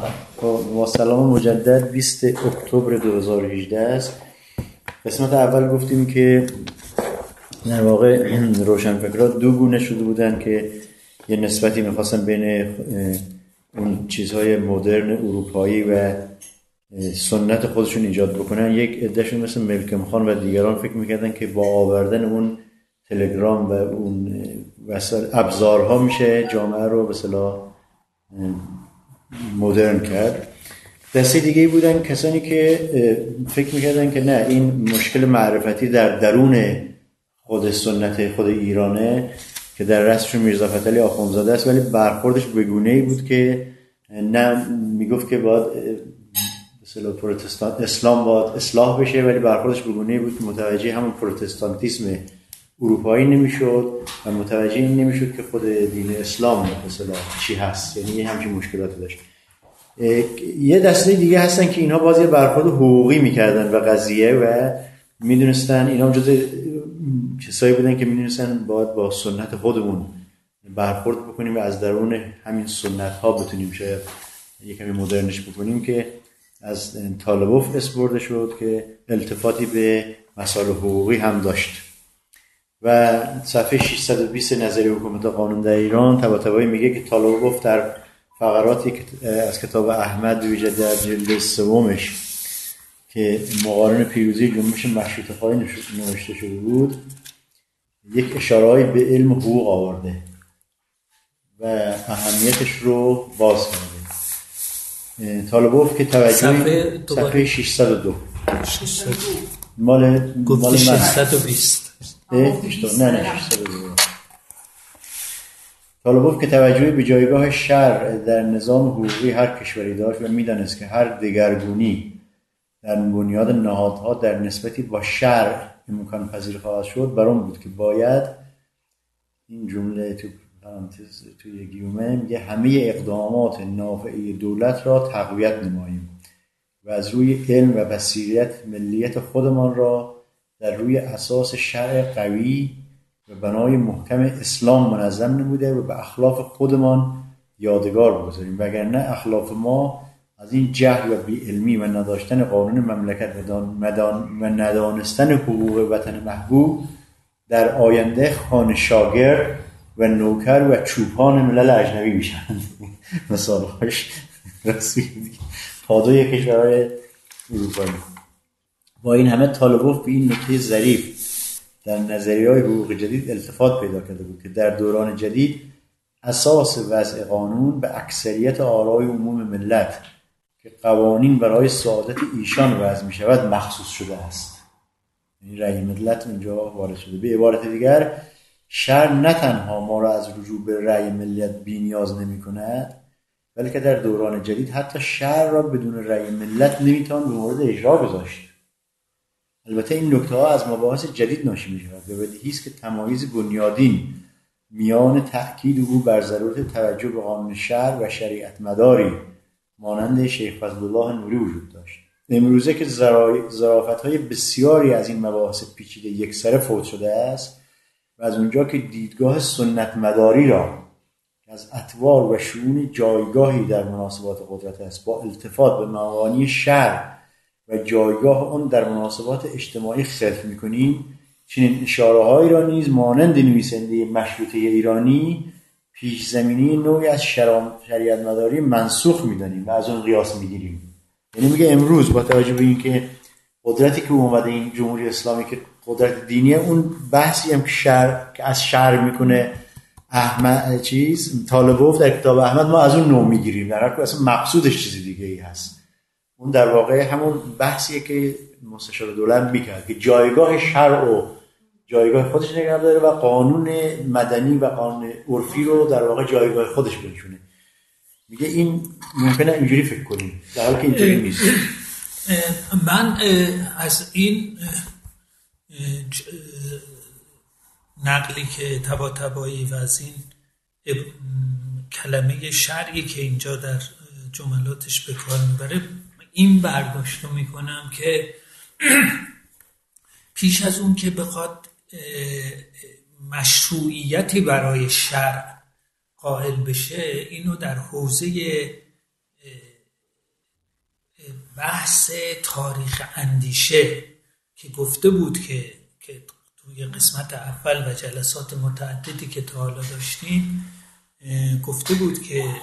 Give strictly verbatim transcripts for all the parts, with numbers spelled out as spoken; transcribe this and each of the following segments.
با سلام مجدد بیست اکتبر دو هزار و هجده است. قسمت اول گفتیم که در واقع روشنفکرها دو گونه شده بودن که یه نسبتی میخواستن بین اون چیزهای مدرن اروپایی و سنت خودشون ایجاد بکنن. یک عدهشون مثل ملکم خان و دیگران فکر میکردن که با آوردن اون تلگرام و اون وسایل ابزارها میشه جامعه رو به اصطلاح مدرن کرد. دسته دیگه بودن کسانی که فکر میکردن که نه، این مشکل معرفتی در درون خود سنت خود ایرانه که در رأسشون میرزا فتحعلی آخوندزاده است، ولی برخوردش به گونه‌ای بود که نه میگفت که باید مثلا پروتستان اسلام باید اصلاح بشه، ولی برخوردش به گونه‌ای بود که متوجه همون پروتستانتیسم اروپایی نمیشد و متوجه این نمیشد که خود دین اسلام مثلا چی هست، یعنی یه همچین مشکلاتی داشت. یه دسته دیگه هستن که اینها باز یه برخورد حقوقی میکردن و قضیه و میدونستن اینا جزء کسایی بودن که میدونستن باید با سنت خودمون برخورد بکنیم و از درون همین سنت ها بتونیم شاید یه کمی مدرنش بکنیم، که از طالبوف اسم برده شد که التفاتی به مسائل حقوقی هم داشت. و صفحه ششصد و بیست نظریه حکومت قانون در ایران طباطبایی میگه که طالبوف در فقراتی از کتاب احمد ویژه در جلد سومش که مقارن پیروزی جنبش مشروطه خواهی نوشته شده بود، یک اشاره‌ای به علم حقوق آورده و اهمیتش رو باز کرده. طالبوف که توجه صفحه, صفحه ششصد و دو ششصد مال مال ششصد و بیست نه نه ششصد و دو طالبوف که توجه به جایگاه شرع در نظام حقوقی هر کشوری داشت و می‌دانست که هر دگرگونی در بنیاد نهادها در نسبتی با شرع امکان پذیر خواهد شد، برام بود که باید این جمله تو پرانتز توی گیومه میگه همه اقدامات نافعه دولت را تقویت نماییم و از روی علم و بصیرت ملیت خودمان را در روی اساس شرع قوی و بنای محکم اسلام منظم نموده و به اخلاف خودمان یادگار بگذاریم، وگرنه اخلاف ما از این جهل و بی‌علمی و نداشتن قانون مملکت و ندانستن حقوق وطن محبوب در آینده خانه شاگرد و نوکر و چوپان ملل اجنبی میشن. مثالهاش رسمی پادوی کشورهای اروپایی. با این همه طالبوف به این نکته ظریف در نظریه‌های حقوق جدید التفات پیدا کرده بود که در دوران جدید اساس وضع قانون به اکثریت آرای عموم ملت که قوانین برای سعادت ایشان وضع می شود مخصوص شده است. یعنی رأی ملت اونجا وارد شده. به عبارت دیگر شرع نه تنها ما را از رجوع به رأی ملت بی نیاز نمی کند، بلکه در دوران جدید حتی شرع را بدون رأی ملت نمیتوان به مورد اجرا گذاشت. البته این نکته ها از مباحث جدید ناشی می شود و بدیهی است که تمایز بنیادین میان تأکید او بر ضرورت توجه به قانون شرع و شریعت مداری مانند شیخ فضلالله نوری وجود داشت. امروزه که ظرافت‌های بسیاری از این مباحث پیچیده یکسره فوت شده است و از اونجا که دیدگاه سنت مداری را از اطوار و شئون جایگاهی در مناسبات قدرت است با التفات به معانی شرع و جایگاه آن در مناسبات اجتماعی خلط می‌کنیم، چنین اشاره‌هایی را نیز مانند نویسنده مشروطه ایرانی پیش زمینی نوعی از شریعت مداری منسوخ می‌دانیم و از اون قیاس می‌گیریم. یعنی میگه امروز با توجه به اینکه قدرتی که اومده این جمهوری اسلامی که قدرت دینیه، اون بحثی هم که شرع که از شرع میکنه احمد چیز طالبوف در کتاب احمد، ما از اون نوع می‌گیریم، در حالی که اصلا مقصودش چیز دیگه‌ای هست. اون در واقع همون بحثیه که مستشار دولت میکرد که جایگاه شرع و جایگاه خودش نگه داره و قانون مدنی و قانون عرفی رو در واقع جایگاه خودش بنشونه. میگه این ممکنه اینجوری فکر کنیم، در حالی که اینجوری نیست. من از این نقلی که طباطبایی و از این کلمه شرعی که اینجا در جملاتش به کار میبره این برداشت رو میکنم که پیش از اون که بخواد مشروعیتی برای شرع قائل بشه، اینو در حوزه بحث تاریخ اندیشه که گفته بود که که توی قسمت اول و جلسات متعددی که تا حالا داشتیم گفته بود که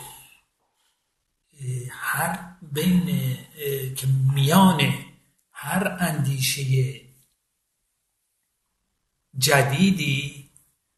هر بین که میان هر اندیشه جدیدی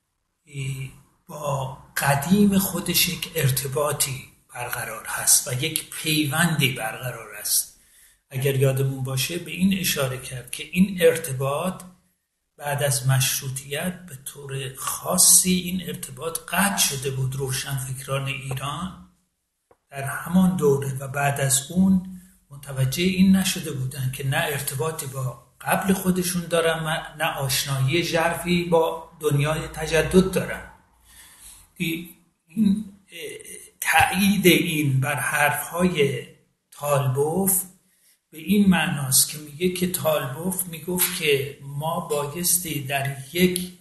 با قدیم خودش یک ارتباطی برقرار هست و یک پیوندی برقرار است. اگر یادمون باشه به این اشاره کرد که این ارتباط بعد از مشروطیت به طور خاصی این ارتباط قطع شده بود. روشنفکران ایران در همان دوره و بعد از اون متوجه این نشده بودن که نه ارتباطی با قبل خودشون دارن نه آشنایی ژرفی با دنیای تجدد دارن. این تأیید این بر حرفهای تالبوف به این معناست که میگه که تالبوف میگفت که ما بایستی در یک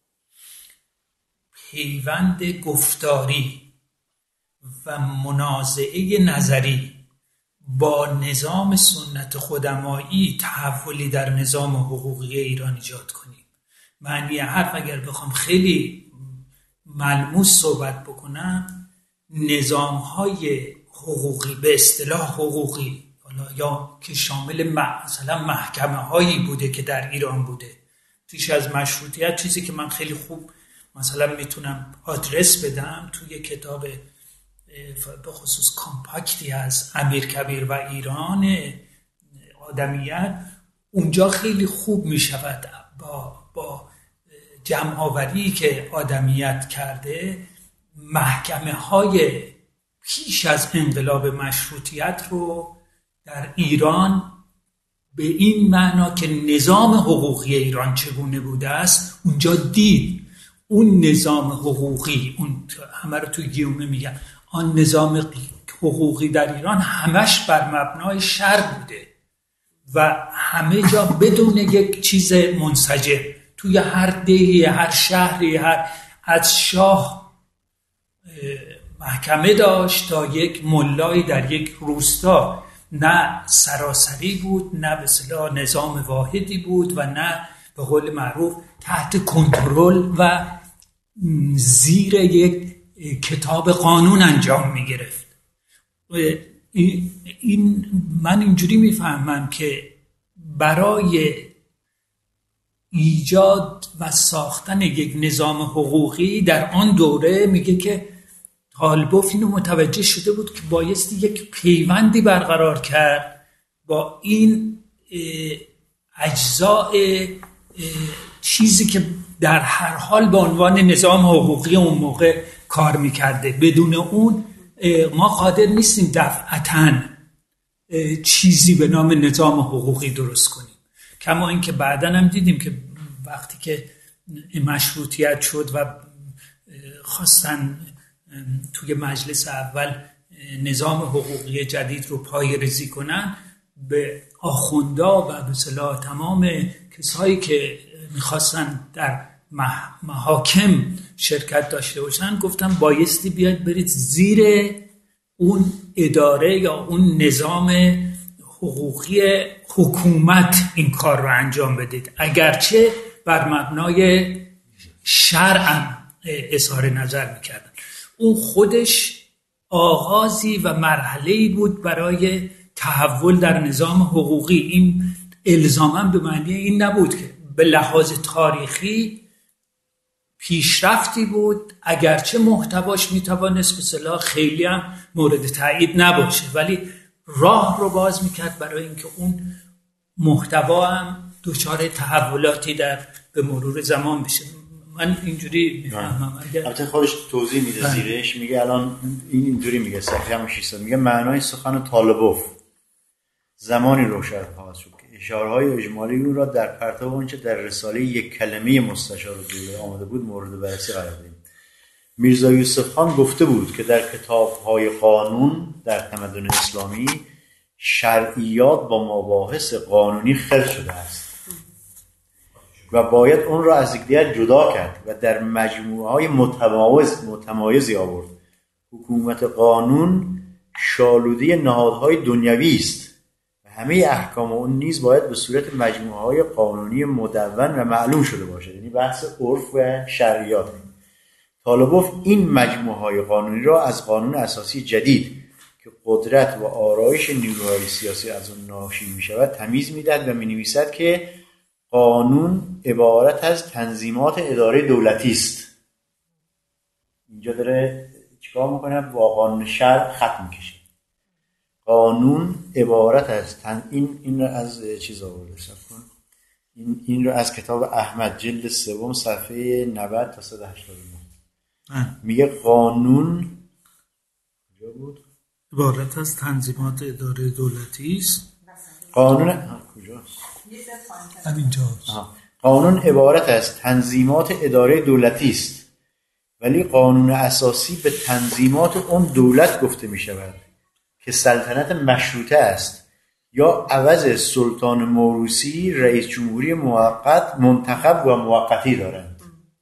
پیوند گفتاری و منازعه نظری با نظام سنت خودمایی تحولی در نظام حقوقی ایران ایجاد کنیم. معنی حرف اگر بخوام خیلی ملموس صحبت بکنم، نظام‌های حقوقی به اصطلاح حقوقی حالا یا که شامل مثلا محکمه هایی بوده که در ایران بوده پیش از مشروطیت، چیزی که من خیلی خوب مثلا میتونم آدرس بدم توی کتاب به خصوص کامپاکتی از امیرکبیر و ایران آدمیت، اونجا خیلی خوب میشود با با جمع آوری که آدمیت کرده محکمه های پیش از انقلاب مشروطیت رو در ایران به این معنا که نظام حقوقی ایران چگونه بوده است اونجا دید. اون نظام حقوقی، اون همه رو تو گیومه میگن، آن نظام حقوقی در ایران همش بر مبنای شر بوده و همه جا بدون یک چیز منسجم، توی هر دهی، هر شهری، هر از شاه محکمه داشت تا یک ملایی در یک روستا، نه سراسری بود، نه به اصطلاح نظام واحدی بود و نه به قول معروف تحت کنترل و زیر یک کتاب قانون انجام می گرفت. این من اینجوری میفهمم که برای ایجاد و ساختن یک نظام حقوقی در آن دوره میگه که طالبوف اینو متوجه شده بود که بایستی یک پیوندی برقرار کرد با این اجزاء چیزی که در هر حال به عنوان نظام حقوقی اون موقع کار میکرده. بدون اون ما قادر نیستیم دفعتاً چیزی به نام نظام حقوقی درست کنیم. کما اینکه بعداً هم دیدیم که وقتی که مشروطیت شد و خواستن توی مجلس اول نظام حقوقی جدید رو پایه‌ریزی کنن، به آخوندا و به اصطلاح تمام کسایی که میخواستن در محاکم شرکت داشته باشن گفتن بایستی بیاید برید زیر اون اداره یا اون نظام حقوقی حکومت این کار رو انجام بدید، اگرچه بر مبنای شرع اظهار نظر میکردن. اون خودش آغازی و مرحله‌ای بود برای تحول در نظام حقوقی. این الزاماً به معنی این نبود که به لحاظ تاریخی پیشرفتی بود، اگرچه محتواش میتوانست به اصطلاح خیلی هم مورد تایید نباشه، ولی راه رو باز میکرد برای اینکه اون محتوا هم دچار تحولاتی در به مرور زمان بشه. من اینجوری میفهمم. البته خودش توضیح میده زیرش، میگه الان این اینجوری میگه صفحه هم ششصد، میگه معنای سخن طالبوف زمانی روشن خواهد شد که اشاره‌های اجمالی او را در پرتو آنچه در رساله یک کلمه مستشار دوله آمده بود مورد بررسی قرار دهیم. میرزا یوسف خان گفته بود که در کتاب‌های قانون در تمدن اسلامی شرعیات با مباحث قانونی خلط شده است و باید اون را از یکدیگر جدا کرد و در مجموعه‌های متمایز متمایزی آورد. حکومت قانون شالوده نهادهای دنیوی است همه احکام اون نیز باید به صورت مجموعه های قانونی مدون و معلوم شده باشد. یعنی بحث عرف و شرعیات. طالبوف این مجموعه های قانونی را از قانون اساسی جدید که قدرت و آرایش نیروهای سیاسی از اون ناشی می شود تمیز می دهد و می نویسد که قانون عبارت از تنظیمات اداره دولتی است. اینجا داره چیکار میکنه؟ با قانون شرع خط میکشه. قانون عبارت از تن... این این رو از چیز آورده صف کن. این این رو از کتاب احمد جلد سوم صفحه نود تا صد و هشتاد و نه میگه قانون کجا بود؟ عبارت از تنظیمات اداره دولتی است. قانون کجاست؟ همینجاست. قانون عبارت از تنظیمات اداره دولتی است، ولی قانون اساسی به تنظیمات اون دولت گفته می شود که سلطنت مشروطه است یا عوض سلطان موروثی رئیس جمهوری موقت منتخب و موقتی دارند.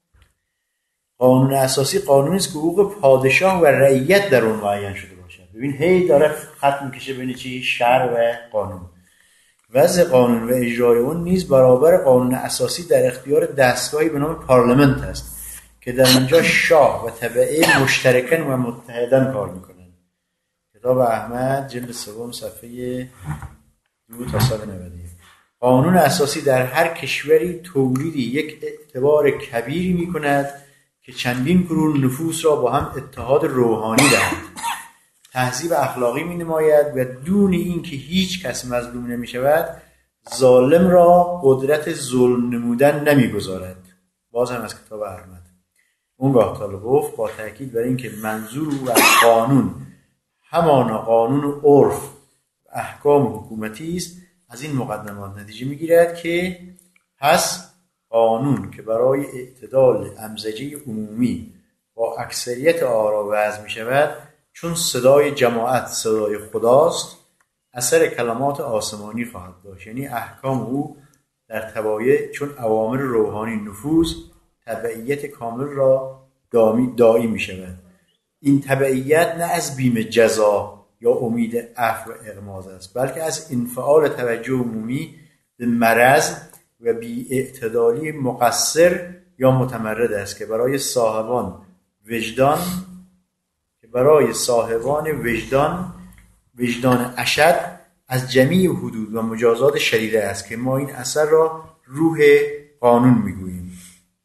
قانون اساسی قانونی است که حقوق پادشاه و رعیت در اون معین شده باشد. ببین هی داره خط میکشه بین چی؟ شرع و قانون. وضع قانون و اجرای اون نیز برابر قانون اساسی در اختیار دستگاهی به نام پارلمنت است که در اینجا شاه و تبعه مشترکاً و متحداً کار میکنند. کتاب احمد جلد سوم صفحه دو تا صد و نود. قانون اساسی در هر کشوری تولیدی یک اعتبار کبیری میکند که چندین قرون نفوس را با هم اتحاد روحانی دهد، تهذیب اخلاقی می نماید و دون این که هیچ کس مظلوم نمی شود ظالم را قدرت ظلم نمودن نمی گذارد. باز هم از کتاب احمد. اونگاه طالبوف با تأکید بر این که منظور او از قانون همانا قانون و عرف و احکام حکومتی است، از این مقدمات نتیجه می گیرد که پس قانون که برای اعتدال امزجه عمومی با اکثریت آرا وضع می شود چون صدای جماعت صدای خداست اثر کلمات آسمانی خواهد داشت. یعنی احکام او در تبایع چون اوامر روحانی نفوذ تبعیت کامل را دائی می شود. این تبعیت نه از بیم جزا یا امید عفو و اغماض است، بلکه از انفعال توجه عمومی به مرض و بی اعتدالی مقصر یا متمرد است که برای صاحبان وجدان که برای صاحبان وجدان وجدان اشد از جمیع حدود و مجازات شدیده است که ما این اثر را روح قانون میگوییم.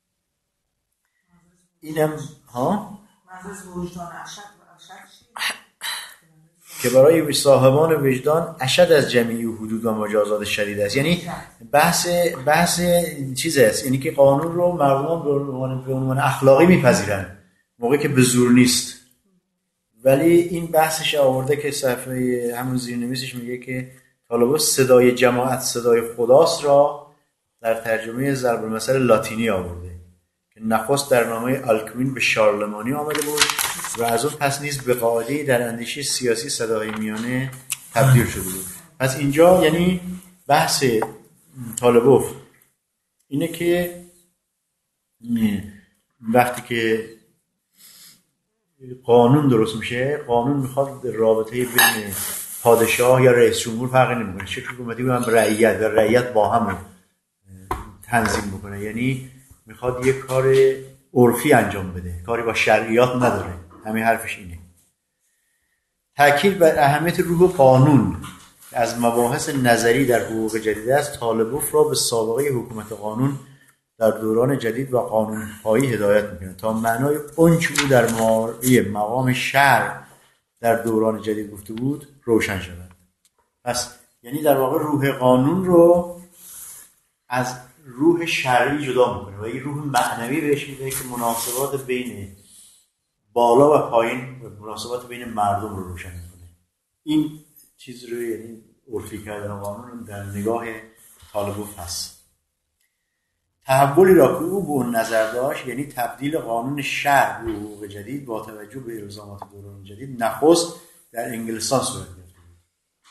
اینم ها وجدان اشد که برای صاحبان وجدان اشد از جمیع حدود و مجازات شدید است. یعنی بحث بحث چیز است، یعنی که قانون رو مردمان به عنوان به عنوان اخلاقی میپذیرن موقعی که به زور نیست. ولی این بحثش آورده که صفحه همون زیرنویسش میگه که طالبوف صدای جماعت صدای خداست را در ترجمه ضرب المثل لاتینی آورده که نخست در نامه آلکوین به شارلمانی آمده بود و از اون پس نیز به قاعده‌ای در اندیشه سیاسی صدای میانه تبدیل شده بود. پس اینجا یعنی بحث طالبوف اینه که وقتی که قانون درست میشه، قانون میخواد رابطه بین پادشاه یا رئیس جمهور فرقی نمیکنه، شکل حکومتی به هم رعیت و رعیت با هم تنظیم بکنه. یعنی میخواد یک کار عرفی انجام بده، کاری با شرعیات نداره. همین حرفش اینه. تأکید بر اهمیت روح قانون از مباحث نظری در حقوق جدید است طالبوف را به سابقه حکومت قانون در دوران جدید و قانون‌خواهی هدایت می‌کند تا معنای اونچه او در مقام شرع در دوران جدید گفته بود روشن شود. پس یعنی در واقع روح قانون رو از روح شرعی جدا می‌کنه و این روح معنوی بهش میده که مناسبات بین بالا و پایین و مناسبات بین مردم رو روشن می‌کنه. این چیز رو یعنی عرفی کردن قانون در نگاه طالبوف هست. تحولی را که او به اون نظر داشت، یعنی تبدیل قانون شرع به حقوق جدید با توجه به الزامات دوران جدید، نخست در انگلستان صورت گرفته بود.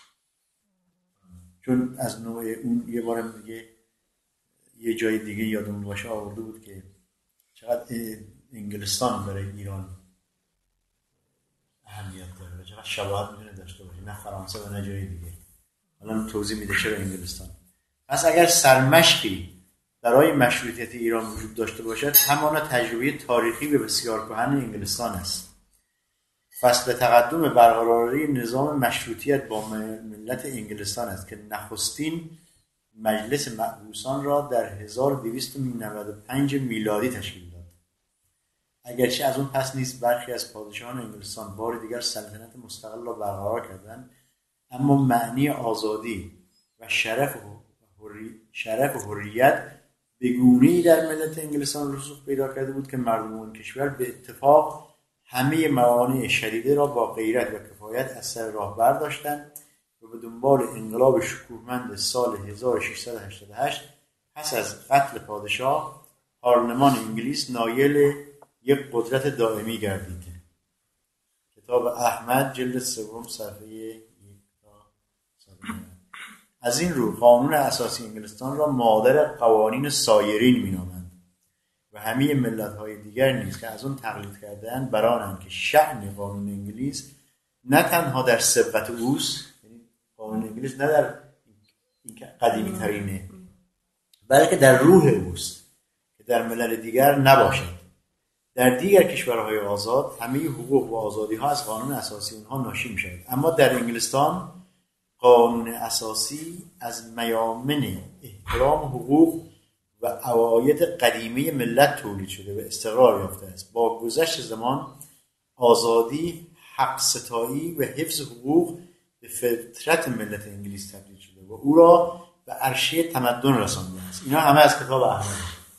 چون از نوع اون یه بارم دیگه یه جای دیگه یادمون باشه آورده بود که چقدر انگلستان برای ایران اهمیت داره و چقدر شباهت میتونه داشته باشه، نه فرانسه و نه جای دیگه. حالا توضیح میده چرا انگلستان. پس اگر سرمشقی برای مشروطیت ایران وجود داشته باشد، همانا تجربه تاریخی به بسیار کهن انگلستان است. فصل تقدم برقراری نظام مشروطیت با ملت انگلستان است که نخستین مجلس مبعوثان را در هزار و دویست و نود و پنج میلادی تشکیل داد. اگرچه از اون پس نیز برخی از پادشاهان انگلستان بار دیگر سلطنت مستقل را برقرار کردند، اما معنی آزادی و شرف و شرف و حریت به گونه‌ای در ملت انگلستان رسوخ پیدا کرده بود که مردم اون کشور به اتفاق همه موانع شدیده را با غیرت و کفایت از سر راه برداشتند و به دنبال انقلاب شکوهمند سال هزار و ششصد و هشتاد و هشت پس از قتل پادشاه، پارلمان انگلیس نایل یک قدرت دائمی گردید. کتاب احمد جلد سوم صفحه یک تا صفحه. از این رو قانون اساسی انگلستان را مادر قوانین سایرین می‌نامند و همه ملت‌های دیگر نیز که از اون تقلید کرده‌اند برانند که شأن قانون انگلیس نه تنها در سبقت اوست، یعنی قانون انگلیس نه در قدیمی ترینه، بلکه در روح اوست که در ملل دیگر نباشد. در دیگر کشورهای آزاد همه حقوق و آزادی‌ها از قانون اساسی اونها ناشی می‌شود، اما در انگلستان قانون اساسی از میامن احترام حقوق و عواید قدیمی ملت تولید شده و استقرار یافته است. با گذشت زمان آزادی، حق ستایی و حفظ حقوق به فطرت ملت انگلیس تبدیل شده و او را به عرشه تمدن رسانده است. اینا همه از کتاب احمد.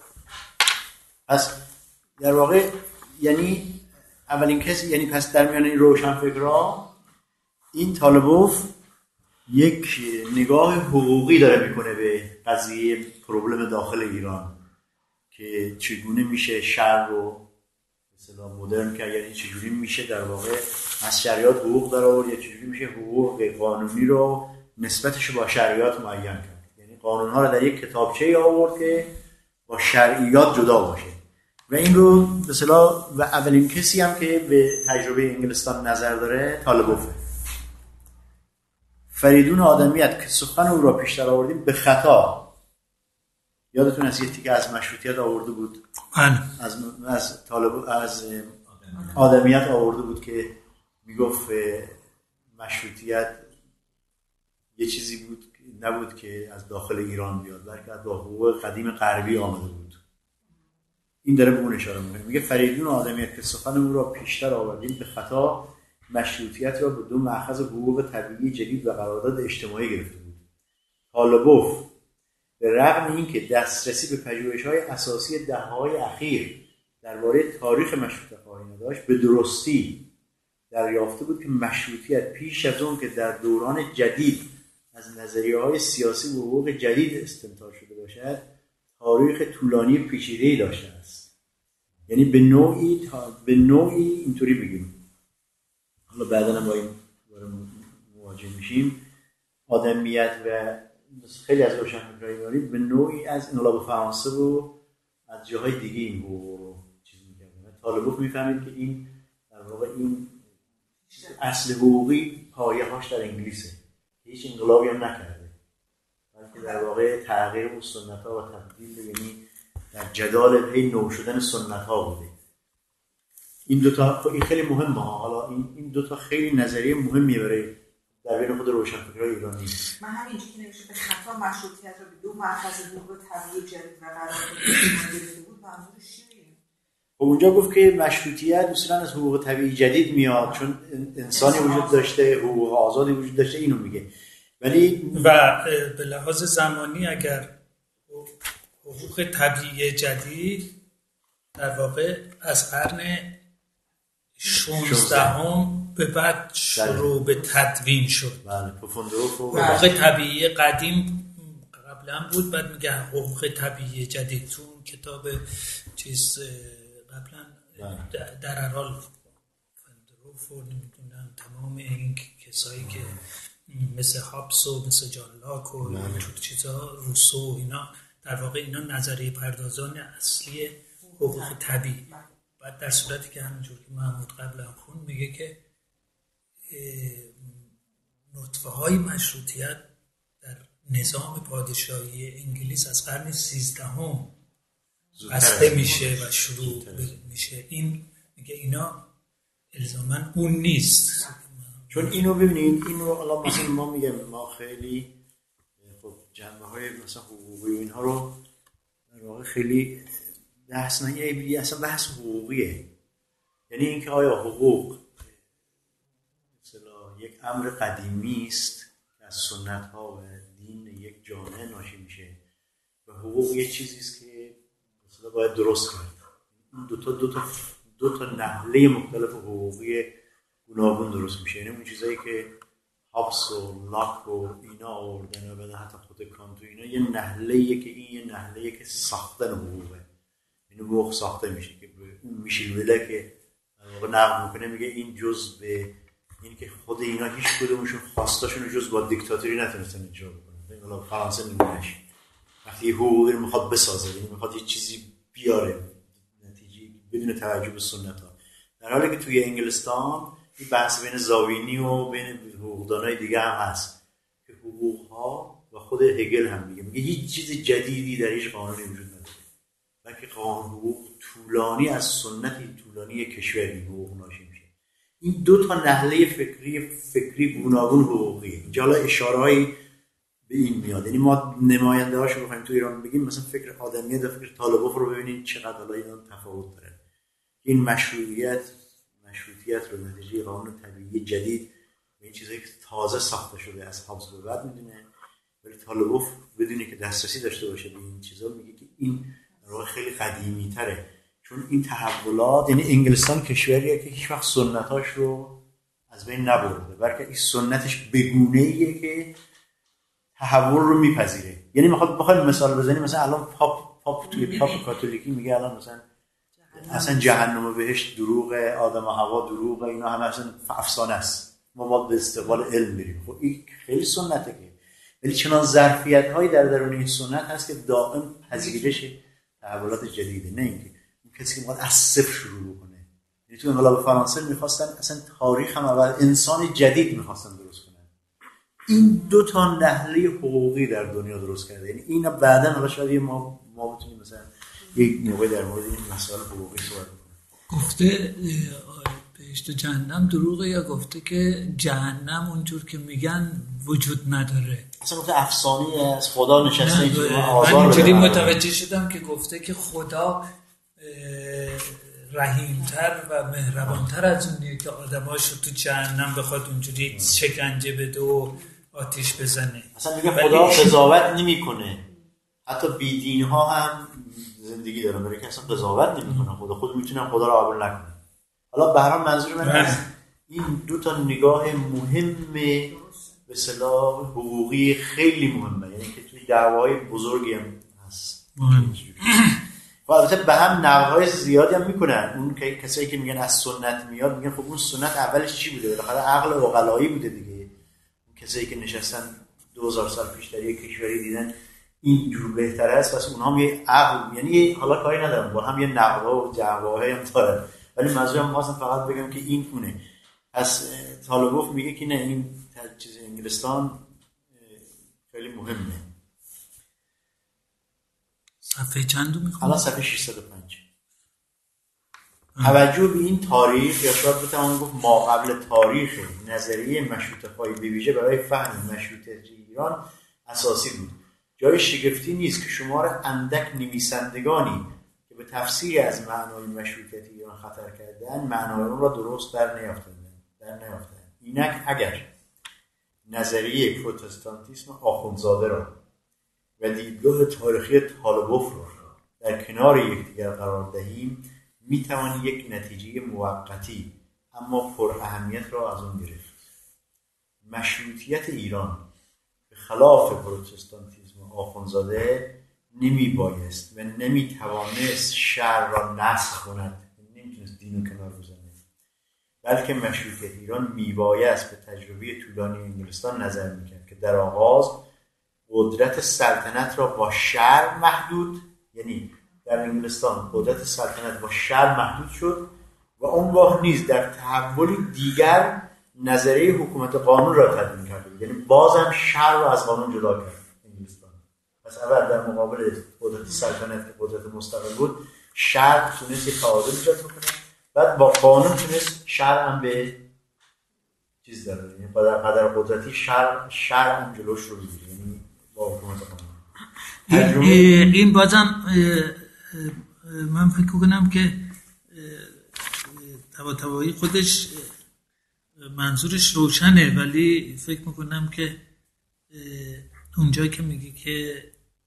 پس در واقع یعنی اولین کسی، یعنی پس در میان این روشنفکرها این طالبوف یک نگاه حقوقی داره میکنه به قضیه پروبلم داخل ایران که چگونه میشه شهر رو مثلا مدرن کرد، یعنی چجوری میشه در واقع از شریعت حقوق در آورد، یا چجوری میشه حقوق قانونی رو نسبتش با شریعت معین کرد. یعنی قانونها رو در یک کتابچه آورد که با شرعیات جدا باشه و این رو مثلا و اولین کسی هم که به تجربه انگلستان نظر داره طالبوفه. فریدون آدمیت که سخن او را پیشتر آوردیم به خطا، یادتون از یه تیکه از مشروطیت آورده بود، از از طالب از آدمیت آورده بود که میگفت مشروطیت یه چیزی بود نبود که از داخل ایران بیاد، بلکه از حقوق قدیم غربی آمده بود. این داره به اون اشاره میکنه. میگه فریدون آدمیت که سخن او را پیشتر آوردیم به خطا مشروطیت را به دو مأخذ حقوق طبیعی جدید و قرارداد اجتماعی گرفته بود. طالبوف به رغم اینکه دسترسی به پژوهش‌های اساسی دهه‌های اخیر درباره تاریخ مشروطه‌خواهی نداشت، به درستی دریافته بود که مشروطیت پیش از اون که در دوران جدید از نظریه‌های سیاسی و حقوق جدید استنتاج شده باشد، تاریخ طولانی پیچیده‌ای داشته است. یعنی به نوعی به نوعی اینطوری بگیم، حالا بعداً با این مواجه میشیم، آدمیت و خیلی از روشنفکرهای ایرانی به نوعی از انقلاب فرانسه و از جاهای دیگه این رو چیز می‌کردن. طالبوف می‌فهمید که این در واقع این اصل حقوقی پایه‌هاش در انگلیسه، هیچ انقلابی هم نکرده، بلکه در واقع تغییر اون سنت‌ها و تبدیل، یعنی در جدال پی نو شدن سنت‌ها بوده. این دوتا این خیلی مهمه. حالا این این دوتا خیلی نظریه مهمیه برای در بین خود روشنفکرهای ایرانی. من همینجوری که نوشته به خطا مشروطیت رو به دو مأخذ حقوق طبیعی جدید و قرارداد اجتماعی گرفته بود، منظورش چیه؟ اونجا گفت که مشروطیت اصولا از حقوق طبیعی جدید میاد، چون انسانی وجود داشته، حقوق آزادی وجود داشته، اینو میگه. ولی و به لحاظ زمانی اگر حقوق طبیعی جدید در واقع از قرن شانزدهم به بعد شروع به تدوین شد. بله، پروفوندروف و حقوق طبیعی قدیم قبلا بود، بعد میگه حقوق طبیعی جدید. تو کتاب چیز قبلا در ارال پروفوندروف و نمیدونم تمام این کسایی که مثل هابس و مثل جان لاک و اینجور چیزا، روسو، اینا در واقع اینا نظریه پردازان اصلی حقوق طبیعی. بعد در صورتی که همینجور که محمود قبلا خون میگه که نطفه های مشروطیت نظام پادشاهی انگلیس از قرن سیزدهم بسته میشه و شروع میشه. این میگه اینا الزاماً اون نیست. چون اینو ببینید، اینو الان مثلا ما میگم ما خیلی خب جنبه های مثلا حقوقی و اینها رو در واقع خیلی بحث نگیه، اصلا بحث حقوقیه. یعنی اینکه آیا حقوق مثلا یک امر قدیمی است که از سنت ها و دین یک جامعه ناشی میشه و حقوق یک چیزی است که مثلا باید درست کنید. این دو تا دو تا دو تا نحله مختلف حقوقی گوناگون درست میشه. یعنی اون چیزایی که هابس و لاک و اینا آوردن و بعد حتی خود کانت و اینا یه نحله‌ایه که این یه نحله‌ایه که ساختن حقوقه. این حقوق ساخته میشه که اون میشیل وله که واقعا نقد میکنه، میگه این جز به این که خود اینا هیچ کدومشون خواستاشون رو جز با دیکتاتوری نتونستن اجرا بکنن. مثلا فرانسه میگنش وقتی حقوقی رو میخواد بسازه، یعنی میخواد یه چیزی بیاره نتیجه بدون توجه به سنت ها، در حالی که توی انگلستان این بحث بین زاوینی و بین حقوقدانای دیگه هم هست که حقوق ها و خود هگل هم میگه میگه هیچ چیز جدیدی در هیچ قانونی وجود نداره، بلکه قانون حقوق طولانی از سنتی طولانی کشوری حقوق ناشی میشه. این دو تا نحله فکری فکری گوناگون حقوقی. اینجا حالا اشاره‌ای به این میاد، یعنی ما نماینده هاشو بخوایم تو ایران بگیم، مثلا فکر آدمیت و فکر طالبوف رو ببینید چقدر حالا اینا تفاوت داره. این مشروعیت مشروطیت رو نتیجه قانون طبیعی جدید و این چیزایی که تازه ساخته شده از هابس به بعد میدونه، ولی طالبوف بدونی که دسترسی داشته باشه به این چیزا میگه که این راه خیلی قدیمی تره، چون این تحولات، یعنی انگلستان کشوریه که هیچ وقت سنتاش رو از بین نبرده، بلکه این سنتش بگونه‌ایه که تحول رو میپذیره. یعنی میخواد بخوایم مثال بزنیم، مثلا الان پاپ پاپ توی پاپ کاتولیکی میگه الان مثلا اصلا جهنم و بهشت دروغه، آدم و هوا دروغه، اینا همه اصلا افسانه است، ما باید به استقبال علم بریم. خب این خیلی سنته که، ولی چنان ظرفیت‌هایی در درون این سنت هست که دائم پذیرش تحولات جدیده، نه اینکه اون کسی که میخواد از صفر شروع بکنه. یعنی تو انقلاب فرانسه میخواستن اصلا تاریخ هم اول انسان جدید میخواستن درست کنن. این دو تا نحله حقوقی در دنیا درست کرده. یعنی اینا بعداً حالا شاید ما ما بتونیم مثلا یک موقع در مورد این مسائل حقوقی صحبت کنیم. گفته بهشت و جهنم دروغه، یا گفته که جهنم اونجور که میگن وجود نداره؟ اصلا گفته افسانه‌ای از خدا نشسته اینجا آزار. من اینجوری متوجه شدم که گفته که خدا رحیمتر و مهربانتر از اونیه که آدماشو تو جهنم بخواد اونجوری شکنجه بده و آتیش بزنه. اصلا میگه خدا قضاوت نمیکنه، حتی بیدین ها هم زندگی دارن، برای که اصلا قضاوت نمیکنه، خدا خود میتونه خدا رو قبول نکنه. حالا به هر حال منظور من هست این دو تا نگاه مهم به اصطلاح حقوقی خیلی مهمه، یعنی که توی دعوای بزرگی هم هست. و البته به هم نقدهای زیادی هم میکنن. اون که کسایی که میگن از سنت میاد میگن خب اون سنت اولش چی بوده؟ بالاخره عقل عقلایی بوده دیگه. اون کسایی که نشستن دو هزار سال پیش در یک کشوری دیدن این جور بهتره است، پس اونها هم یه عقل، یعنی حالا کاری ندارم با هم یه نقدها و دعواهای هم دارن، ولی منظورم واسه فقط بگم که این اونه. پس طالبوف میگه که نه، این چیز انگلستان خیلی مهمه. صفحه چندو میخونم؟ الان صفحه ششصد و پنج. توجه به این تاریخ، یا شاید بتوان گفت ما قبل تاریخ نظریه مشروطه‌خواهی به ویژه برای فهم مشروطه ایران اساسی بود. جای شگفتی نیست که شمار اندک نویسندگانی که به تفسیر از معنای مشروطیت ایران خطر کردن، معنای اون را درست در نیافتند. در نیافتند. اینک اگر نظریه پروتستانتیسم آخوندزاده را و دیدگاه تاریخی طالبوف را در کنار یکدیگر قرار دهیم، میتوان یک نتیجه موقتی اما پر اهمیت را از اون گرفت. مشروطیت ایران به خلاف پروتستانتیسم آخوندزاده نمی بایست و نمی توانست شرع را نسخ کند، نمیتونست دین رو کنار بزنه، بلکه مشروطیت ایران می بایست به تجربه طولانی انگلستان نظر میکرد که در آغاز قدرت سلطنت را با شرع محدود، یعنی در انگلستان قدرت سلطنت با شرع محدود شد و اون وقت نیز در تحول دیگر نظریه حکومت قانون را تدوین کرد، یعنی بازم شرع را از قانون جدا کرد. پس اول در مقابل قدرت سلطنت که قدرت مستقل بود، شرع تونست یه تعادل ایجاد بکنه، بعد با قانون تونست شرع هم به چیز داره، یعنی قدر قدر قدرتی شرع شرع هم جلوش رو بگیره، یعنی با حکومت قانون. این بازم من فکر کنم که طباطبایی خودش منظورش روشنه، ولی فکر میکنم که اونجایی که میگه که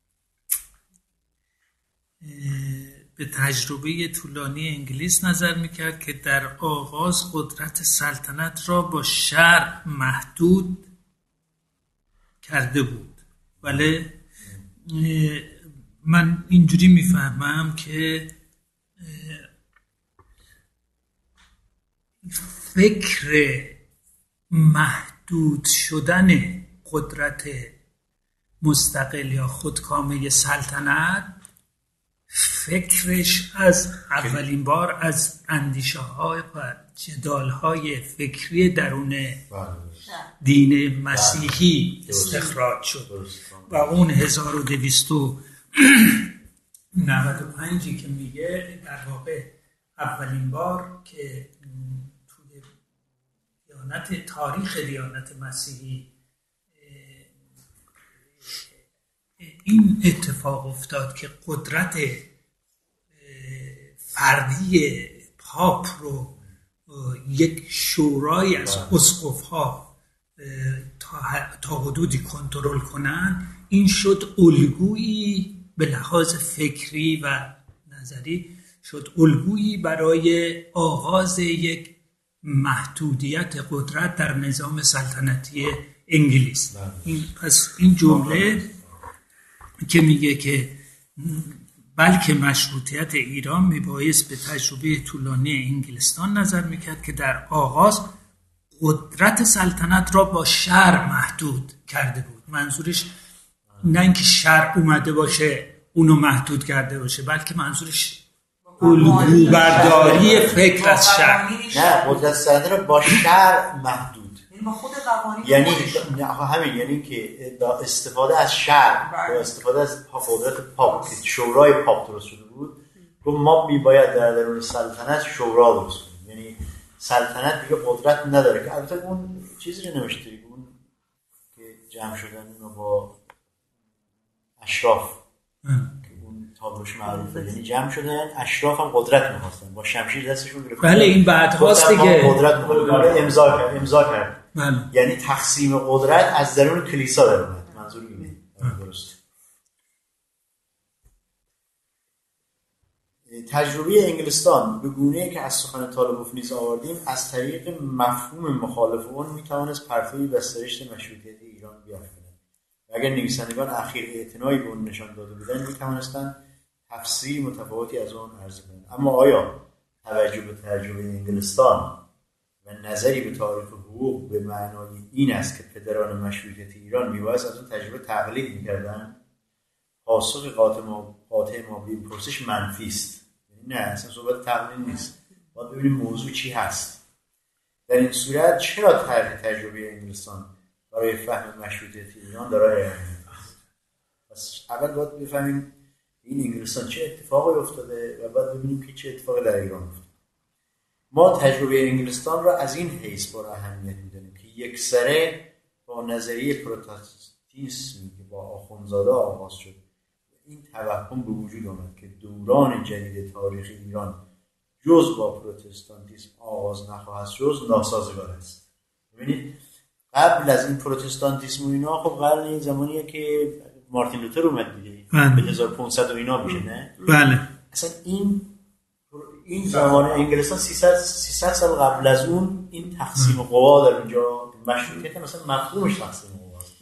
به تجربه طولانی انگلیس نظر میکرد که در آغاز قدرت سلطنت را با شرع محدود کرده بود. ولی من اینجوری میفهمم که فکر محدود شدن قدرت مستقل یا خودکامه سلطنت فکرش از اولین بار از اندیشه های و جدال های فکری درون دین مسیحی استخراج شد و اون هزار و دویست و نود و پنجی که میگه در واقع اولین بار که توی دیانت تاریخ دیانت مسیحی این اتفاق افتاد که قدرت فردی پاپ رو یک شورای از اسقف‌ها تا حدودی کنترل کنن. این شد الگویی به لحاظ فکری و نظری، شد الگویی برای آغاز یک محدودیت قدرت در نظام سلطنتی انگلیس. این پس این جمله که میگه که بلکه مشروطیت ایران میبایست به تجربه طولانی انگلستان نظر میکرد که در آغاز قدرت سلطنت را با شرع محدود کرده بود. منظورش نه اینکه شرع اومده باشه اونو محدود کرده باشه، بلکه منظورش الگو برداری فکر از شرع. نه، قدرت سلطنت را با شرع محدود، با خود قوانین، یعنی همین، یعنی که با استفاده از شرع، با استفاده از قدرت پاپ که شورای پاپ درست شده بود، گفت ما میباید در درون سلطنت شورا درست کنیم، یعنی سلطنت دیگه قدرت نداره. که البته اون چیزی رو نوشته اون که جمع شدن اونو با اشراف که اون تابلوش معروفه، یعنی جمع شدن اشراف هم قدرت می‌خواستن، با شمشیر دستشون گرفتن. بله این بعد هاست دیگه قدرت می‌خواستن، امضا کرد امضا کرد بله. یعنی تقسیم قدرت از درون کلیسا در اومد. منظور اینه. درست. تجربه انگلستان به گونه‌ای که از سخن طالبوف نیز آوردیم از طریق مفهوم مخالف اون میتوانست پرتوی به سرشت مشروطیت ایران بیافکند. و اگر نویسندگان اخیر اعتنایی به اون نشان داده بودند میتوانستند تفسیر متفاوتی از اون عرضه کنند. اما آیا توجه به تجربه انگلستان و نظری به تاریخ حقوق به معنای این است که پدران مشروطیت ایران میبایست از اون تجربه تقلید میکردن؟ پاسخ قاطع ما قاطع ما به این پرسش منفی است. یعنی نه، اصلا صحبت تقلید نیست. باید ببینیم موضوع چی هست. در این صورت چرا طرح تجربه انگلستان برای فهم مشروطیت ایران دارای اهمیت است؟ پس اول باید بفهمیم این انگلستان چه اتفاقی افتاده و بعد ببینیم که چه اتفاقی در ایران افتاده. ما تجربه انگلستان را از این حیث با اهمیت می‌دانیم که یک سره با نظریه پروتستانتیسم که با آخوندزاده آغاز شد این توهم به وجود آمد که دوران جدید تاریخ ایران جز با پروتستانتیسم آغاز نخواهد شد ناسازگار است. ببینید قبل از این پروتستانتیسم و اینا خب قرن این زمانیه که مارتین لوتر اومد دیگه به هزار و پانصد و اینا میشه نه؟ بله. اصلا این این زمان انگلستان سیصد سال قبل از اون این تقسیم قوا در اونجا مشروطیت مثلا مفهومش تقسیم قواست.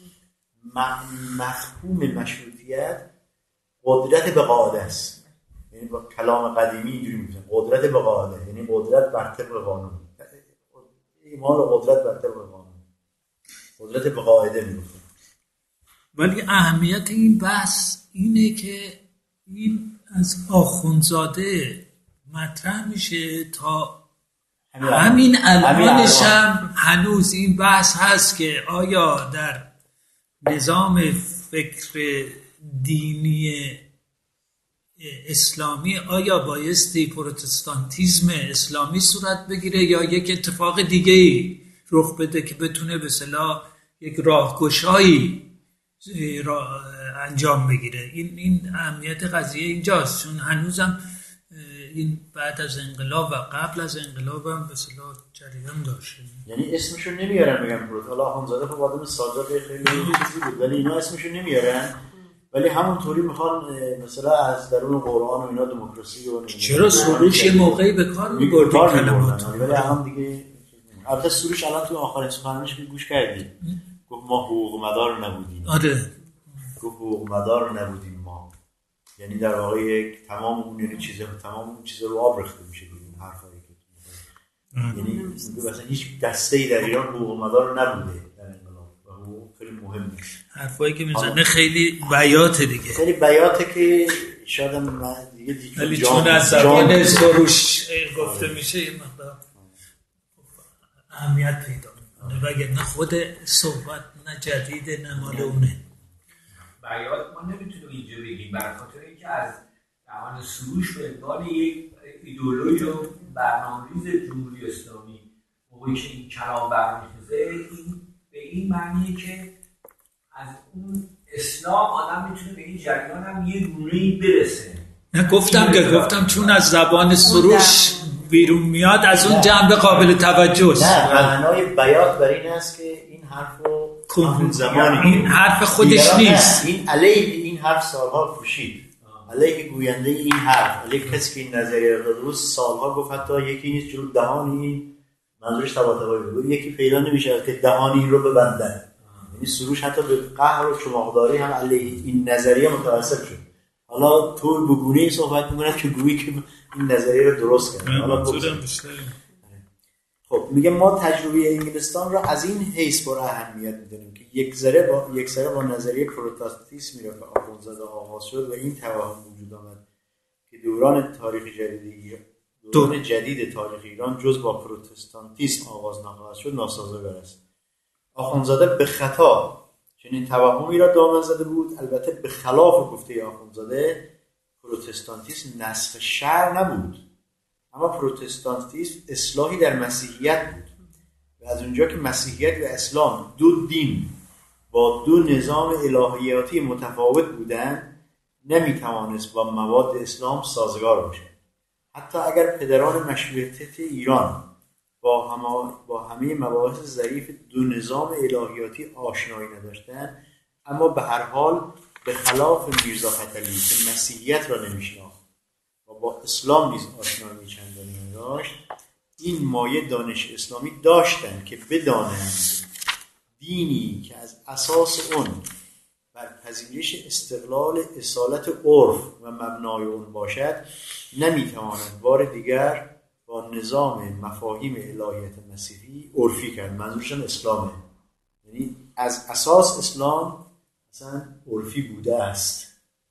مفهوم مشروطیت قدرت به قاعده است. یعنی با کلام قدیمی اینجوری میگن قدرت به قاعده، یعنی قدرت بر طبق قانون. ایمان قدرت بر طبق قانون. قدرت به قاعده میگن. ولی اهمیت این بحث اینه که این از آخوندزاده مطرح میشه تا همین الانش هم هنوز این بحث هست که آیا در نظام فکر دینی اسلامی آیا بایستی پروتستانتیزم اسلامی صورت بگیره یا یک اتفاق دیگه‌ای رخ بده که بتونه به اصطلاح یک راهگشایی را انجام بگیره؟ این این اهمیت قضیه اینجاست، چون هنوزم این بعد از انقلاب و قبل از انقلاب هم به اصطلاح جریان داشته. یعنی اسمشون نمیارن بگن پروت. حالا آخوندزاده خب آدم ساجات خیلی چیزی بود ولی اینا اسمشون نمیارن، ولی همونطوری میخوان مثلا از درون قرآن و اینا دموکراسی و چرا سروش یه موقعی به کار می‌بردی کلمات، ولی الان دیگه البته سروش الان تو آخرین سخنرانیش گوش کردی گفت ما حقوق مدار نبودیم. آره گفت حقوق مدار نبودیم ما، یعنی در واقع یک تمام اون یعنی چیزا تمام اون چیزا رو آب ریخته میشه این حرفایی که یعنی مثلا هیچ دسته‌ای در ایران حقوق مدار نبوده در انقلاب و حقوق خیلی مهمه. حرفایی که میزنه خیلی بیاته دیگه، خیلی بیاته که شاید من دیگه دیگه ولی چون از زبان سروش گفته میشه این مقدار اهمیت پیدا میکنه، وگرنه خود صحبت نه جدیده نه مال اونه. بیات ما نمیتونیم اینجا بگیم برای خاطر اینکه از زمان سروش به عنوان یک ایدئولوژی و برنامه‌ریز جمهوری اسلامی موقعی که این کلام برمی‌خیزه این به این معنیه که از اون اسلام آدم میتونه به این جریان هم یه گونه‌ای برسه. نه گفتم که گفتم چون از زبان سروش بیرون میاد از اون جنبه قابل توجه است. نه معنای بیات بر این است که این حرفو اون زمانی این حرف خودش نیست، این علیه این حرف سالها کوشید، علیه گوینده این حرف، علیه کسی که این نظریه رو داده بود سالها گفت حتی یکی نیست جلو دهانی منظورش طباطبایی بود، یکی پیدا نمیشه که دهانی رو ببندن. یعنی سروش حتی به قهر و چماقداری هم علیه این نظریه متوسل شد. حالا طول بگونه صحبت میکنه که گویی که این نظریه رو درست کرد. حالا خب میگه ما تجربه انگلستان را از این حیث پر اهمیت میدونیم که یک ذره با یک ذره با نظریه پروتستانتیسم را که آخوندزاده آغاز شد و این توهم وجود آمد که دوران تاریخ جدید دوران جدید تاریخ ایران جز با پروتستانتیسم آغاز نخواهد شد ناسازگار است. آخوندزاده به خطا چنین توهمی را دامن زده بود. البته به خلاف گفته آخوندزاده پروتستانتیسم نسخ شرع نبود، اما پروتستانتیسم اصلاحی در مسیحیت بود و از اونجا که مسیحیت و اسلام دو دین با دو نظام الهیاتی متفاوت بودند نمیتوانست با مواد اسلام سازگار باشد. حتی اگر پدران مشروطیت ایران با همه با همه مباحث ظریف دو نظام الهیاتی آشنایی نداشتند، اما به هر حال به خلاف میرزا فتحعلی که مسیحیت را نمیشناخت و با اسلام نیز آشنایی چندانی نداشت، این مایه دانش اسلامی داشتند که بدانند دینی که از اساس اون بر پذیرش استقلال اصالت عرف و مبنای اون باشد نمیتواند بار دیگر با نظام مفاهیم الهیت مسیحی عرفی کرد. منظورشون اسلامه، یعنی از اساس اسلام مثلا عرفی بوده است.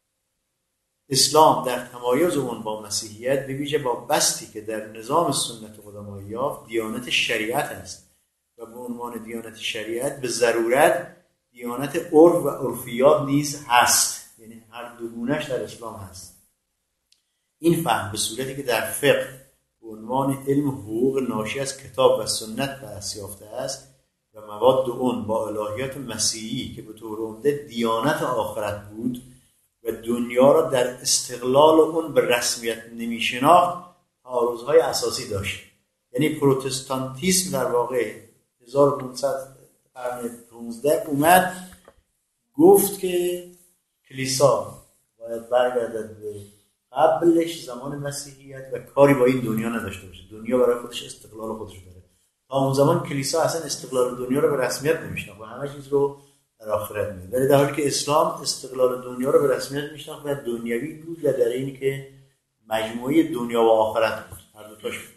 اسلام در تمایز اون با مسیحیت به ویژه با بستی که در نظام سنت قدمایی یافت دیانت شریعت است و به عنوان دیانت شریعت به ضرورت دیانت عرف و عرفیات نیز هست، یعنی هر دو گونه‌اش در اسلام هست. این فهم به صورتی که در فقه به عنوان علم حقوق ناشی از کتاب و سنت بحث یافته است و مواد اون با الهیات مسیحی که به طور عمده دیانت آخرت بود و دنیا را در استقلال اون به رسمیت نمی‌شناخت تعارض‌های اساسی داشت. یعنی پروتستانتیسم در واقع هزار و پانصد قرن پانزده اومد گفت که کلیسا باید برگردد به قبلش زمان مسیحیت و کاری با این دنیا نداشته باشه، دنیا برای خودش استقلال خودش داره. تا اون زمان کلیسا اصلا استقلال دنیا رو به رسمیت نمی‌شناخت و همه چیز رو در آخرت می‌دید، ولی در حالی که اسلام استقلال دنیا رو به رسمیت می‌شناخت و دنیوی بود و در اینی که مجموعه دنیا و آخرت بود، هر دو تاش بود.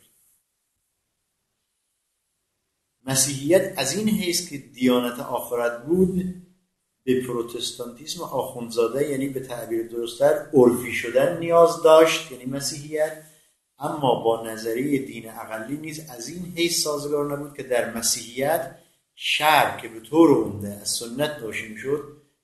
مسیحیت از این حیث که دیانت آخرت بود به پروتستانتیسم آخوندزاده، یعنی به تعبیر درست‌تر عرفی شدن نیاز داشت، یعنی مسیحیت، اما با نظریه دین اقلی نیز از این حیث سازگار نبود که در مسیحیت شرع که به طور عمده از سنت ناشی می‌شد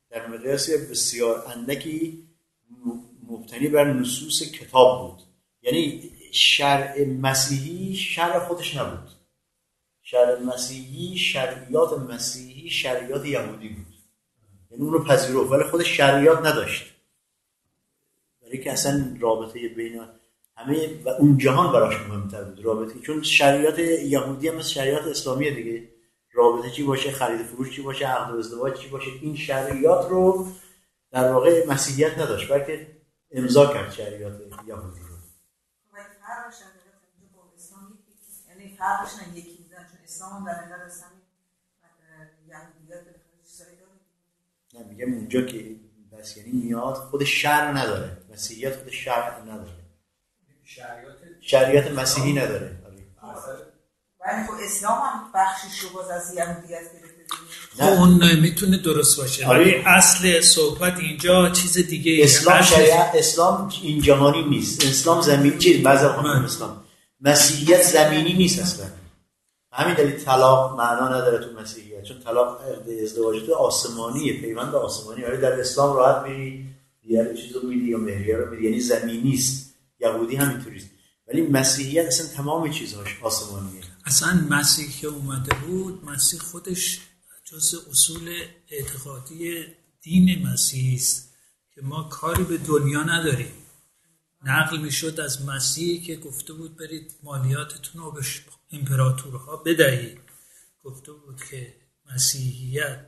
در مقیاس بسیار اندکی مبتنی بر نصوص کتاب بود. یعنی شرع مسیحی شرع خودش نبود. شرع مسیحی شرعیات مسیحی شرعیات یهودی بود، یعنی اون رو پذیرفت ولی خودش شرعیات نداشت، برای که اصلا رابطه بین همه و اون جهان براش مهمتر بود رابطه، چون شرعیات یهودی هم مثل شرعیات اسلامیه دیگه، رابطه چی باشه، خرید فروش چی باشه، عقد و ازدواج چی باشه، این شرعیات رو در واقع مسیحیت نداشت بلکه امضا کرد شرعیات یهودی رو. فرقش هم با اسلام یعنی فرقش هم یکی بودن، چون اسلام هم در نظر اسلامی یهودیت به چیزایی داره. نه میگم اونجا که بس یعنی میاد خود شرع نداره، مسیحیت خود شرع نداره، شریعت شریعت مسیحی نداره. ولی خب اسلام هم بخشش رو باز از یهودیت گرفته. خب اون میتونه درست باشه ولی اصل صحبت اینجا چیز دیگه. اسلام شریعت اسلام این جهانی نیست، اسلام زمینی چیز بعضا خودم اسلام مسیحیت زمینی نیست اصلا. همین دلیل طلاق معنا نداره تو مسیحیت، چون طلاق ازدواج تو آسمانیه، پیوند آسمانی، ولی در اسلام راحت میری دیگه چیزو میدی یا مهریه رو میدی، یعنی زمینی است. یهودی همینطوریه ولی مسیحیت اصلا تمام چیزهاش آسمانیه. اصلا مسیح که اومده بود، مسیح خودش جز اصول اعتقادی دین مسیحی است که ما کاری به دنیا نداریم. نقل میشد از مسیحی که گفته بود برید مالیاتتون رو به امپراتورها بدهید. گفته بود که مسیحیت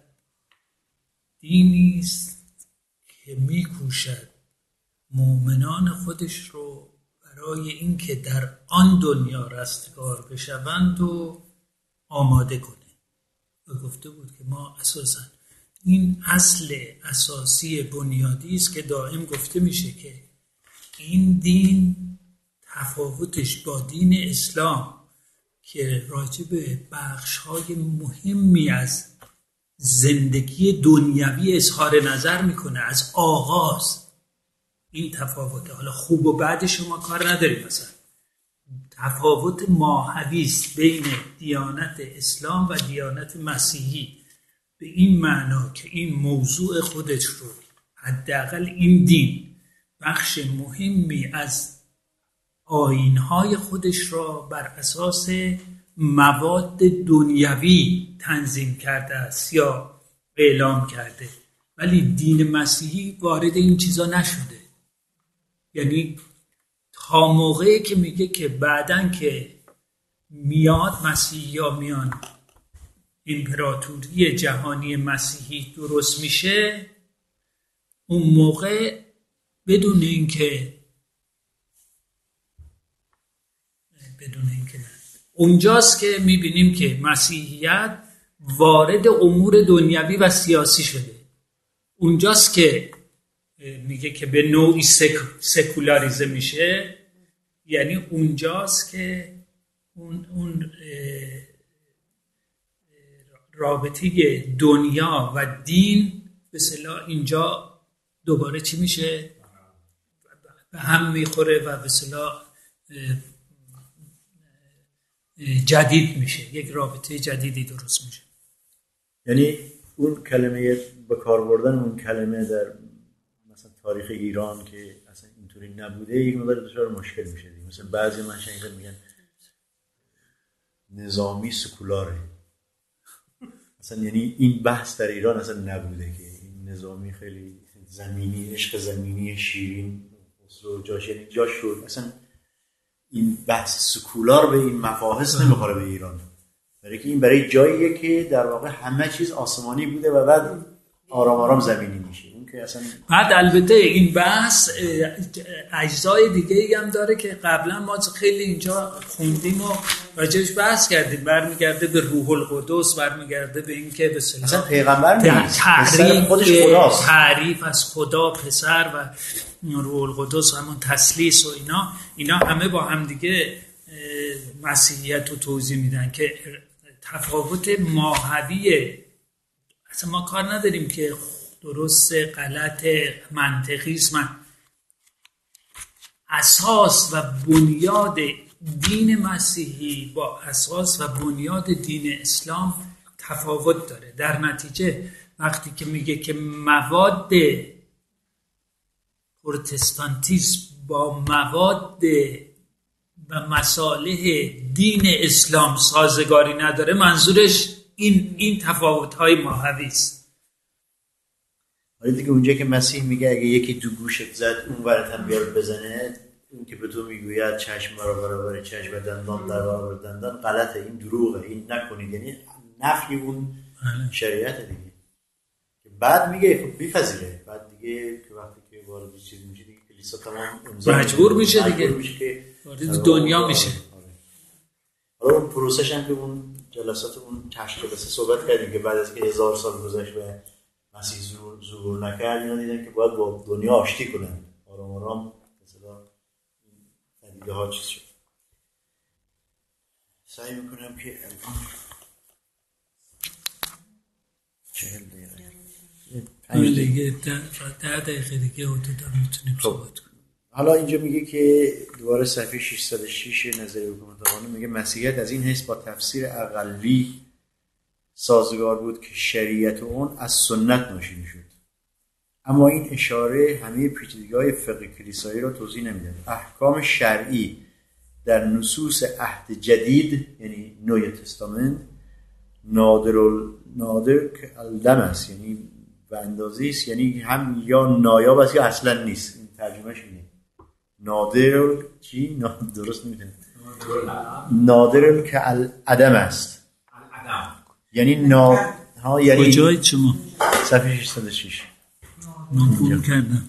دینی است که میکوشد مؤمنان خودش رو برای اینکه در آن دنیا رستگار بشوند و آماده کنه. و گفته بود که ما اساسا این اصل اساسی بنیادی است که دائم گفته میشه که این دین تفاوتش با دین اسلام که راجع به بخش‌های مهمی از زندگی دنیوی اظهار نظر میکنه از آغاز، این تفاوته. حالا خوب و بعد شما کار نداریم، مثلا تفاوت ماهوی است بین دیانت اسلام و دیانت مسیحی به این معنا که این موضوع خودش رو، حداقل این دین بخش مهمی از آیین‌های خودش را بر اساس مواد دنیوی تنظیم کرده است یا اعلام کرده، ولی دین مسیحی وارد این چیزا نشده. یعنی تا موقعی که میگه که بعدن که میاد مسیحی یا میان امپراتوری جهانی مسیحی درست میشه، اون موقع بدون اینکه بدون اینکه نه اونجاست که میبینیم که مسیحیت وارد امور دنیوی و سیاسی شده. اونجاست که میگه که به نوعی سک... سکولاریزه میشه، یعنی اونجاست که اون, اون رابطه دنیا و دین به اصطلاح اینجا دوباره چی میشه؟ به هم میخوره و به اصطلاح جدید میشه، یک رابطه جدیدی درست میشه. یعنی اون کلمه به کار بردن اون کلمه در مثلا تاریخ ایران که اصلا اینطوری نبوده یک مقدار دچار مشکل میشه دیگه. مثلا بعضی من شنیدم میگن نظامی سکولاره، مثلا یعنی این بحث در ایران اصلا نبوده که این نظامی خیلی زمینی، عشق زمینی شیرین خسرو جاش، یعنی جاش شد اصلا این بحث سکولار به این مفاهیم نمیخوره به ایران، برای که این برای جاییه که در واقع همه چیز آسمانی بوده و بعد آرام آرام زمینی میشه. اون که اصلا بعد البته این بحث اجزای دیگه ای هم داره که قبلا ما خیلی اینجا خوندیم و راجعش بحث کردیم، برمیگرده به روح القدس، برمیگرده به این که به اصلا پیغمبر نیست، تعریف خودش خداست، تعریف از خدا پسر و روح القدس، همون تثلیث و اینا اینا همه با هم دیگه مسیحیت رو توضیح میدن که تفاوت ماهویه. اصلا ما کار نداریم که درست غلط منطقی است، من اساس و بنیاد دین مسیحی با اساس و بنیاد دین اسلام تفاوت داره. در نتیجه وقتی که میگه که مواد پروتستانتیسم با مواد و مصالح دین اسلام سازگاری نداره، منظورش این این تفاوت‌های ماهوی است. حالا دیگه اونجا که مسیح میگه اگه یکی تو گوشت زد اون ورت هم بیاد بزنه، اون که به تو میگوید چشم برابر چشم و دندان در برابر دندان، غلطه، این دروغه، این نکنید، یعنی نفی اون شریعت دیگه. بعد میگه خب میپذیره، بعد دیگه که وقتی که وارد چیز میشه دیگه کلیسا تمام مجبور میشه دیگه، مجبور میشه که وارد دنیا میشه. حالا اون پروسش هم که اون جلسات اون تشت جلسه صحبت کردیم که بعد از که هزار سال گذشت و مسیح ظهور ظهور نکرد، اینا دیدن که باید با دنیا آشتی کنن، آرام آرام مثلا دیگه ها چیز شد. سعی میکنم که الان چهل دقیقه دیگه ده دقیقه دیگه حدودا میتونیم صحبت کنیم. حالا اینجا میگه که دوباره صفحه ششصد و شش نظریه حکومت قانون میگه مسیحیت از این حیث با تفسیر اقلی سازگار بود که شریعت اون از سنت ناشی میشد، اما این اشاره همه پیچیدگی‌های فقه کلیسایی را توضیح نمیده. احکام شرعی در نصوص عهد جدید یعنی نوی تستامنت نادر نادر که الدم است، یعنی به اندازه است، یعنی هم یا نایاب است یا اصلا نیست. این ترجمهش اینه. نادر چی؟ نادر درست نمیدونم. نادر که العدم است، یعنی نا ها، یعنی کجای شما؟ صفحه ششصد و شش من پول کردم.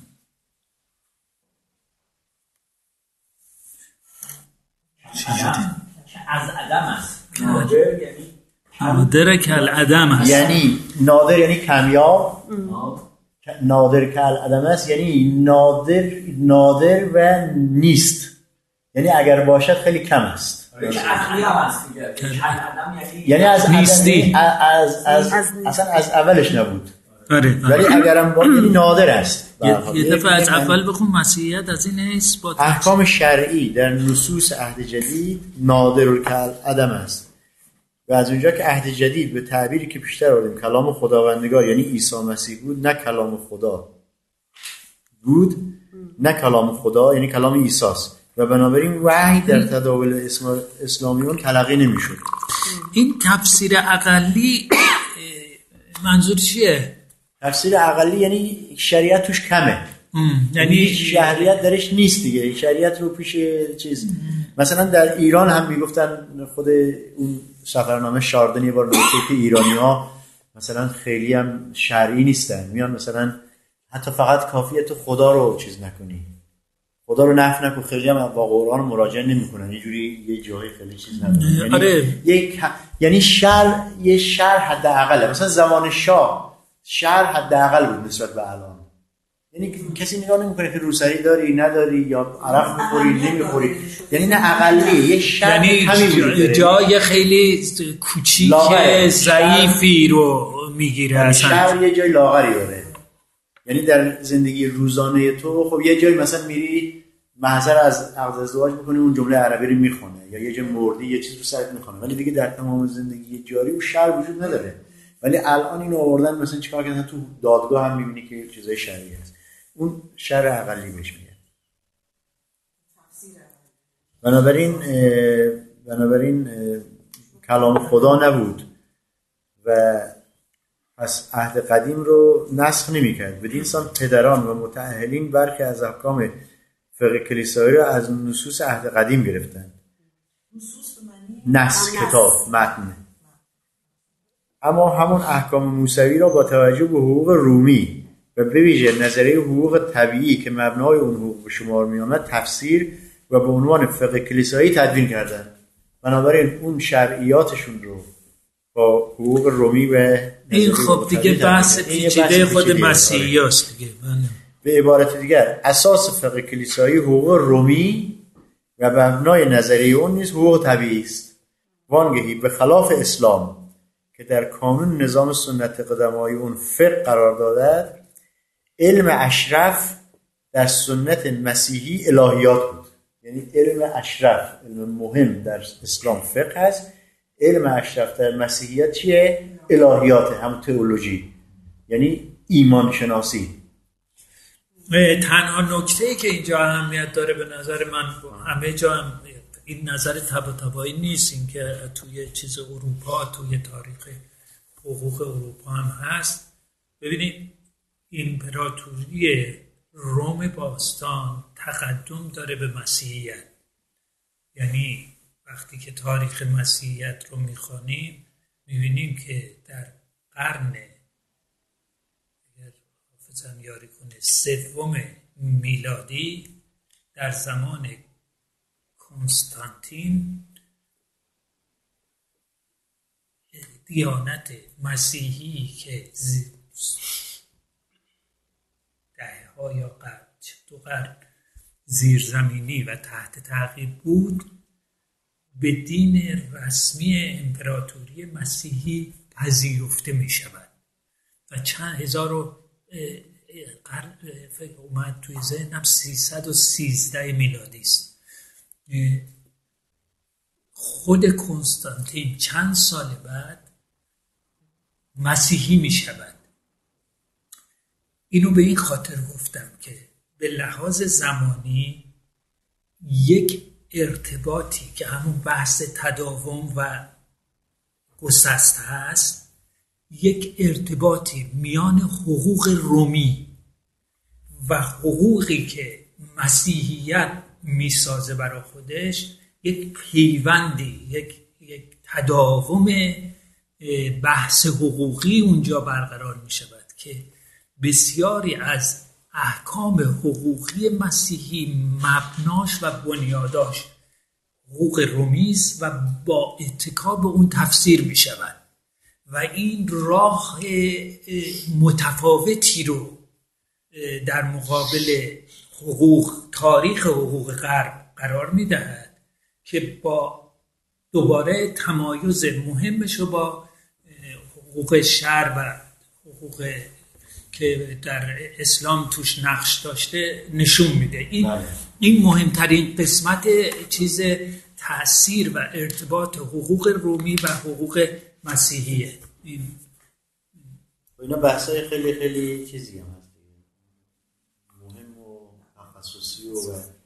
چی شدی؟ از عدم است. نادر یعنی نادر که العدم است، یعنی نادر یعنی کمیاب، نادر که العدم است یعنی نادر نادر و نیست، یعنی اگر باشد خیلی کم است. یعنی از نیستی، از از اصلا از اولش نبود. آره، ولی اگرم با یعنی نادر است. یه دفعه از اول بخون مسیحیت از این حیث با احکام شرعی در نصوص عهد جدید نادر العدم است. و از اونجا که عهد جدید به تعبیری که پیشتر آوردیم کلام خداوندگار یعنی عیسی مسیح بود، نه کلام خدا بود، نه کلام خدا یعنی کلام عیسی است و بنابراین وحی در تداول اسلامیون تلقی نمیشد. این تفسیر اقلی منظور چیه؟ تفسیر اقلی یعنی شریعت توش کمه، یعنی شریعت درش نیست دیگه، شریعت رو پیش چیز ام. مثلا در ایران هم میگفتن، خود اون سفرنامه شاردن یه بار نوشته که ایرانی‌ها مثلا خیلی هم شرعی نیستن، میان مثلا حتی فقط کافیه تو خدا رو چیز نکنی، خدا رو نفی نکن، خیلی هم با قرآن مراجعه نمیکنن، یه جوری یه جایی خیلی چیز نداره. یعنی آره. یک یعنی شر یه شر حداقل، مثلا زمان شاه شر حداقل بود نسبت به الان. یعنی کسی نگاه نمیکنه که روسری داری نداری یا عرق میخوری نمیخوری، یعنی نه اقلیه، یه شر یعنی جای خیلی کوچیک ضعیفی رو میگیره اصلا. شر یه جای لاغری داره. یعنی در زندگی روزانه تو خب یه جای مثلا میری محضر از عقد ازدواج میکنی اون جمله عربی رو میخونه، یا یه جای مردی یه چیز رو سرت میخونه، ولی دیگه در تمام زندگی جاری اون شر وجود نداره. ولی الان اینو آوردن مثلا چیکار کردن، تو دادگاه هم میبینی که چیزای شرعی هست، اون شر اقلی بهش میگن. بنابراین بنابراین کلام خدا نبود و پس عهد قدیم رو نسخ نمی‌کرد. بدین سان پدران و متأهلین برخی از احکام فقه کلیسایی رو از نصوص عهد قدیم گرفتند. نسخ کتاب متن. اما همون احکام موسوی را با توجه به حقوق رومی و به ویژه نظریه حقوق طبیعی که مبنای اون حقوق به شمار می‌آمد تفسیر و به عنوان فقه کلیسایی تدوین کردند. بنابراین اون شرعیاتشون رو با حقوق رومی و این خب دیگه بحث پیچیده خود مسیحی هست دیگه. به عبارت دیگر اساس فقه کلیسایی حقوق رومی و مبنای نظریه اون نیز حقوق طبیعی است. وانگهی به خلاف اسلام که در کانون نظام سنت قدمای اون فقه قرار دادد، علم اشرف در سنت مسیحی الهیات بود. یعنی علم اشرف، علم مهم در اسلام فقه هست، علم اشرف در مسیحیت چیه؟ الهیاته، هم تئولوژی. یعنی ایمان شناسی. تنها نکته‌ای که اینجا اهمیت داره به نظر من، همه جا هم این نظر طباطبایی نیست، این که توی چیز اروپا، توی تاریخ حقوق اروپا هم هست. ببینید امپراتوری روم باستان تقدم داره به مسیحیت. یعنی وقتی که تاریخ مسیحیت رو میخوانیم میبینیم که در قرن، اگر حافظم یاری کنه، سوم میلادی، در زمان کنستانتین، دیانت مسیحی که دهه ها یا قرن دو قرن زیرزمینی و تحت تعقیب بود، به دین رسمی امپراتوری مسیحی پذیرفته می شود و چند هزار و قرن فکر اومد توی ذهنم سیصد و سیزده میلادی است. خود کنستانتین چند سال بعد مسیحی می شود. اینو به این خاطر گفتم که به لحاظ زمانی یک ارتباطی که همون بحث تداوم و گسسته هست، یک ارتباطی میان حقوق رومی و حقوقی که مسیحیت میسازه برای خودش، یک پیوندی، یک یک تداوم بحث حقوقی اونجا برقرار می شود که بسیاری از احکام حقوقی مسیحی مبناش و بنیاداش حقوق رومی است و با اتکا به اون تفسیر می شود و این راه متفاوتی رو در مقابل حقوق، تاریخ حقوق غرب قرار می دهد که با دوباره تمایز مهمش رو با حقوق شرع و حقوق که در اسلام توش نقش داشته نشون میده. این بله. این مهمترین قسمت چیز تأثیر و ارتباط حقوق رومی و حقوق مسیحیه. این اینا بحثای خیلی خیلی چیزی هم هست مهم و تخصصی و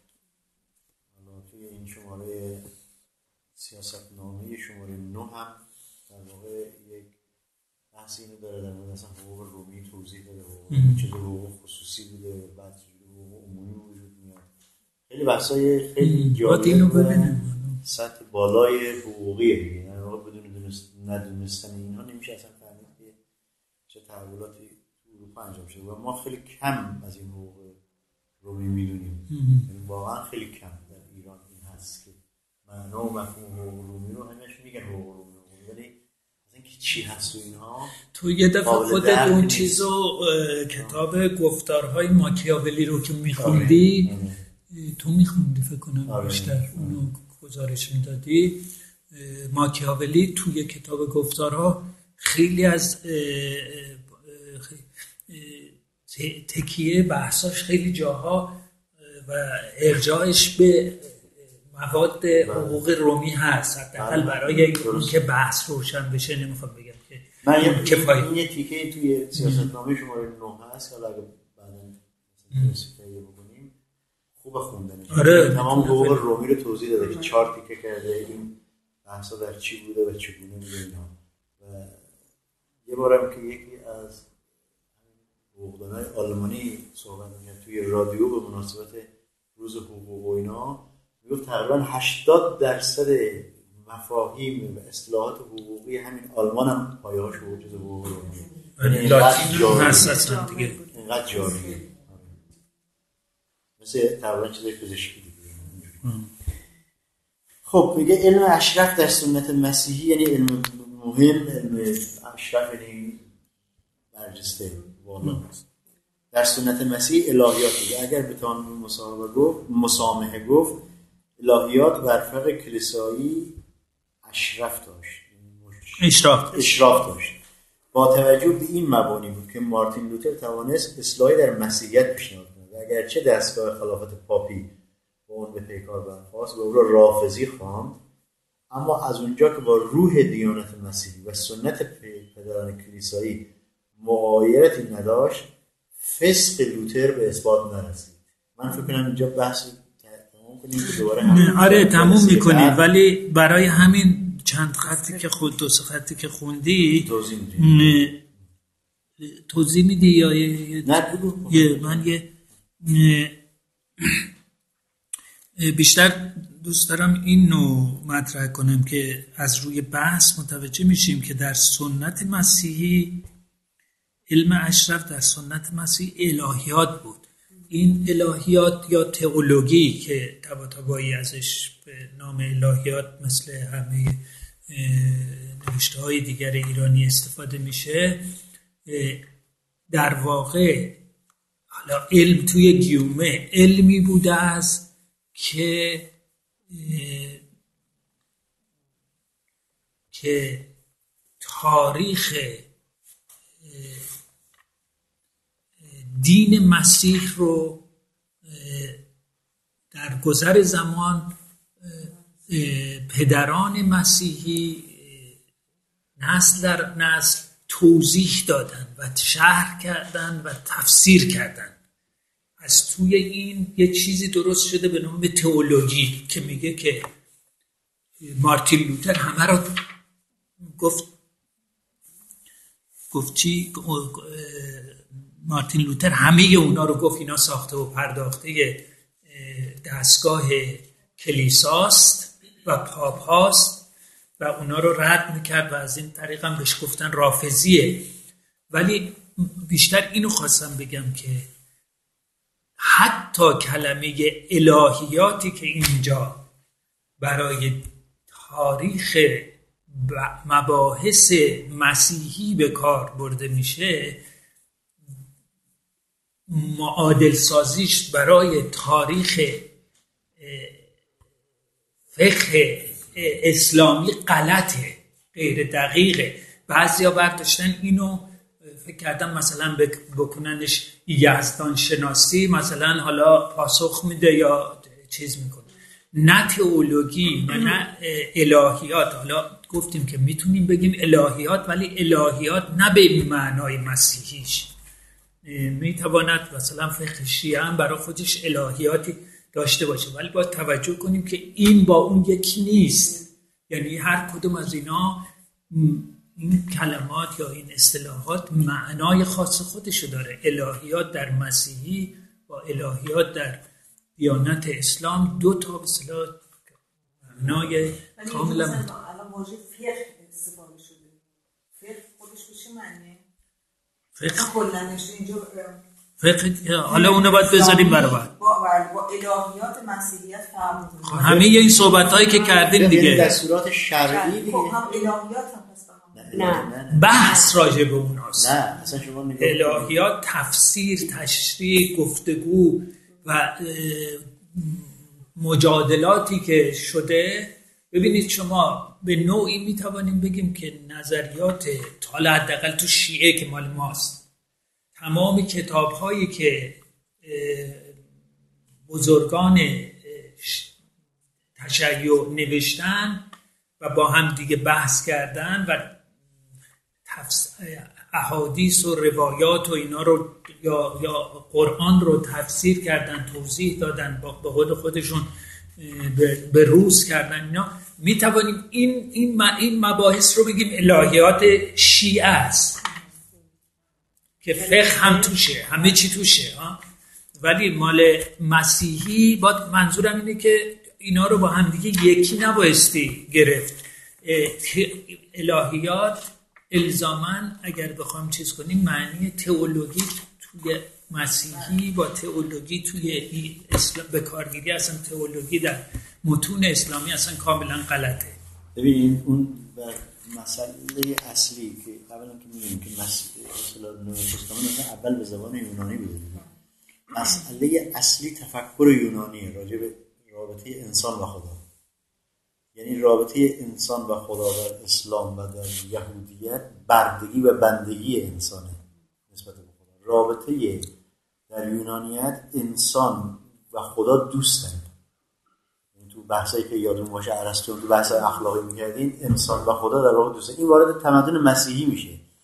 حالا توی این شماره سیاستنامه شماره نه هم در واقع یک بحثی اینو داره در مورد اصلا حقوق رومی توضیح داده و چه حقوق خصوصی بوده و بعد چه حقوق عمومی وجود میاد. خیلی بحثای خیلی جالب و سطح بالای حقوقیه دیگه. در واقع بدون ندونستن اینها نمیشه اصلا فهمید که چه تحولاتی تو اروپا انجام شده و ما خیلی کم از این حقوق رومی میدونیم. یعنی واقعا خیلی کم در ایران این هست که معنا و مفهوم حقوق رومی رو همش میگن حقوق رومی، ولی که چی هست تو اینها تو یه دفعه خودت اون چیزو کتاب گفتارهای ماکیاولی رو که میخوندی آره. آره. تو میخوندی فکر کنم آره. بیشتر اونو گزارش میدادی. ماکیاولی توی کتاب گفتارها خیلی از تکیه بحثاش خیلی جاها و ارجاعش به مواد حقوق رومی هست، حداقل برای اون که بحث روشن بشه. نمیخوام بگم که من یه کفایت این یه تیکه توی سیاستنامه شماره نه هست که اگه بعدا توصیفی بکنیم خوب خوندنش. آره تمام حقوق رومی رو توضیح داده که چهار تیکه کرده این بحثا در چی بوده و چگونه بوده اینا. و یه بارم که یکی از حقوقدانای آلمانی صحبت می‌کرد توی رادیو به مناسبت روز حقوق و اینا، میگفت تقریبا هشتاد درصد مفاهیم و اصطلاحات حقوقی همین آلمان هم پایه‌هاش حقوق چیز حقوق رومیه. لاتین هم هست اصلا دیگه اینقدر جاریه، مثل تقریبا چیزای پزشکی دیگه. خب میگه علم اشرف در سنت مسیحی یعنی علم مهم، علم اشرف یعنی برجسته والا در سنت مسیحی الهیات دیگه. اگر بتوان مسامحه گفت مسامحه گفت الهیات بر فرق کلیسایی اشرف داشت، اشراف اشراف داشت. با توجه به این مبانی بود که مارتین لوتر توانست اصلاحی در مسیحیت پیشنهاد کند و اگرچه دستگاه خلافت پاپی با اون به پیکار برخاست و او را رافضی خواند، اما از اونجا که با روح دیانت مسیحی و سنت پدران کلیسایی مغایرتی نداشت فسق لوتر به اثبات نرسید. من فکر کنم اینجا بحث تموم کنیم که دوباره همین آره تموم میکنیم، ولی برای همین چند خطی که خود دو سه خطی که خوندی توضیح میدی توضیح میدی یا یه نه بگو. یه من یه بیشتر دوست دارم این نوع مطرح کنم که از روی بحث متوجه میشیم که در سنت مسیحی علم اشرف در سنت مسیحی الهیات بود. این الهیات یا تئولوژی که طباطبایی ازش به نام الهیات مثل همه نوشته های دیگر ایرانی استفاده میشه، در واقع حالا علم توی گیومه علمی بوده است که که تاریخ دین مسیح رو در گذر زمان پدران مسیحی نسل در نسل توضیح دادن و شرح کردن و تفسیر کردن. از توی این یه چیزی درست شده به نام تئولوژی که میگه که مارتین لوتر همه رو گفت گفت چی؟ مارتین لوتر همه اونا رو گفت اینا ساخته و پرداخته دستگاه کلیساست و پاپ هاست و اونا رو رد میکرد و از این طریق هم بهش گفتن رافضیه. ولی بیشتر اینو خواستم بگم که حتی کلمه الهیاتی که اینجا برای تاریخ مباحث مسیحی به کار برده میشه، معادل سازیش برای تاریخ فقه اسلامی غلطه، غیر دقیقه. بعضیا برداشتن اینو فکر کردم مثلا بکننش یزدان شناسی، مثلا حالا پاسخ میده یا چیز میکنه. نه تئولوژی نه نه الهیات. حالا گفتیم که میتونیم بگیم الهیات، ولی الهیات نه به معنای مسیحیش. میتواند مثلا فقه شیعه هم برای خودش الهیاتی داشته باشه، ولی باید توجه کنیم که این با اون یکی نیست. یعنی هر کدوم از اینا، این کلمات یا این اصطلاحات معنای خاص خودشو داره. الهیات در مسیحی با الهیات در دیانت اسلام دو تا اصطلاح معنای کاملا الان واژه فقه استفاده شده. فقه خودش چه معنیه؟ فقه کلنش اینجا فقه حالا اونو باید بذاریم برابر با با الهیات مسیحیت فرق می‌کنه. همه این صحبت‌هایی که کردیم دیگه دستورات شرعی دیگه. خب هم الهیات هم هست. نه بحث راجع به اوناست. نه اصلا شما نگاه الهیات تفسیر، تشریح، گفتگو و مجادلاتی که شده. ببینید شما به نوعی میتوانیم بگیم که نظریات حالا حداقل تو شیعه که مال ماست، تمام کتاب‌هایی که بزرگان تشیع نوشتن و با هم دیگه بحث کردن و احادیث و روایات و اینا رو یا یا قرآن رو تفسیر کردن، توضیح دادن، با به خود خودشون به روز کردن. اینا می توانیم این این این مباحث رو بگیم الهیات شیعه است که فقه هم توشه، همه چی توشه ها. ولی مال مسیحی باید، منظورم اینه که اینا رو با هم دیگه یکی نبایستی گرفت. الهیات الزاماً اگر بخوام چیز کنیم معنی تئولوژی توی مسیحی با تئولوژی توی اسلام به کارگیری، اصلا تئولوژی در متون اسلامی اصلا کاملا غلطه. ببینید اون مسئله اصلی که قبلا که میگیم که مسئله اصطلاح نوتستامن اول به زبان یونانی بوده، مسئله اصلی تفکر یونانی راجع به رابطه انسان و خدا، یعنی رابطه انسان و خدا در اسلام و در یهودیت بردگی و بندگی انسانه نسبت به خدا. رابطه در یونانیت انسان و خدا دوستن. تو بحثایی که یادون باشه ارسطو تو بحث اخلاقی می‌کردین، انسان و خدا در واقع دوستن. این وارد تمدن مسیحی میشه.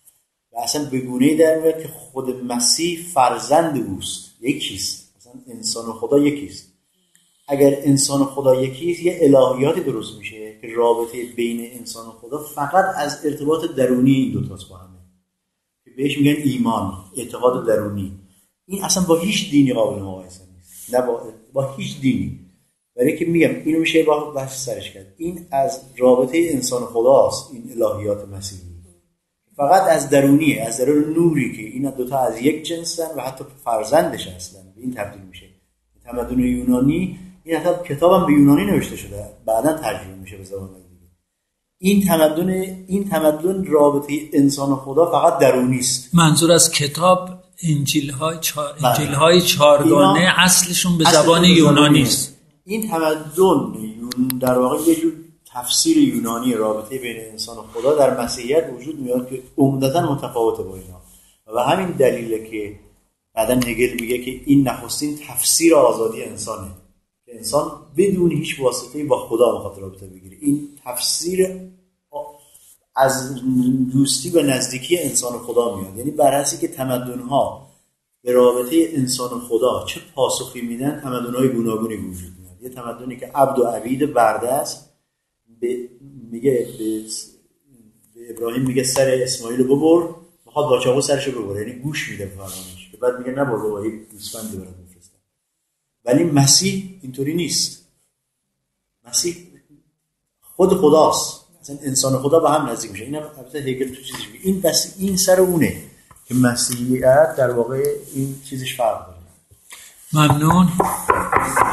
و اصلا به گونه‌ای در میاد که خود مسیح فرزند اوست، یکیست، اصلا انسان و خدا یکیست. اگر انسان و خدا یکیست یه الهیاتی درست میشه که رابطه بین انسان و خدا فقط از ارتباط درونی این دو تاست با همه، که بهش میگن ایمان، اعتقاد درونی. این اصلا با هیچ دینی قابل مقایسه نیست، نه با با هیچ دینی. برای که میگم اینو میشه با بحث سرش کرد، این از رابطه انسان و خداست، این الهیات مسیحی فقط از درونیه، از درون نوری که اینا دوتا از یک جنسن و حتی فرزندش هستن، به این تبدیل میشه. تمدن یونانی، این حتی کتابم به یونانی نوشته شده، بعداً ترجمه میشه به زبان دیگه. این تمدن این تمدن رابطه انسان و خدا فقط درونی است. منظور از کتاب انجیل های چهار انجیل های چهارگانه اصلشون به زبان یونانی است. این تمدن در واقع یه جور تفسیر یونانی رابطه بین انسان و خدا در مسیحیت وجود میاد که عمدتاً متفاوته با اینا، و همین دلیله که بعداً هگل میگه که این نخستین تفسیر آزادی انسانه، که انسان بدون هیچ واسطه‌ای با خدا میخواد رابطه بگیره. این تفسیر از دوستی و نزدیکی انسان و خدا میاد، یعنی بر اساسی که تمدن‌ها به رابطه انسان و خدا چه پاسخی میدن، تمدن‌های گوناگونی وجود میاد. یه تمدنی که عبد و عبید برده است، به میگه به, به ابراهیم میگه سر اسماعیل رو ببر، میخواد با چاقو سرش رو ببره، یعنی گوش میده به فرمانش، که بعد میگه نه بابا یک گوسفند برات میفرستم. ولی مسیح اینطوری نیست. مسیح خود خداست، مثلا انسان و خدا با هم نزدیک میشه. اینم البته هگل تو چیزش میگه این بس این سر اونه که مسیحیت در واقع این چیزش فرق داره. ممنون.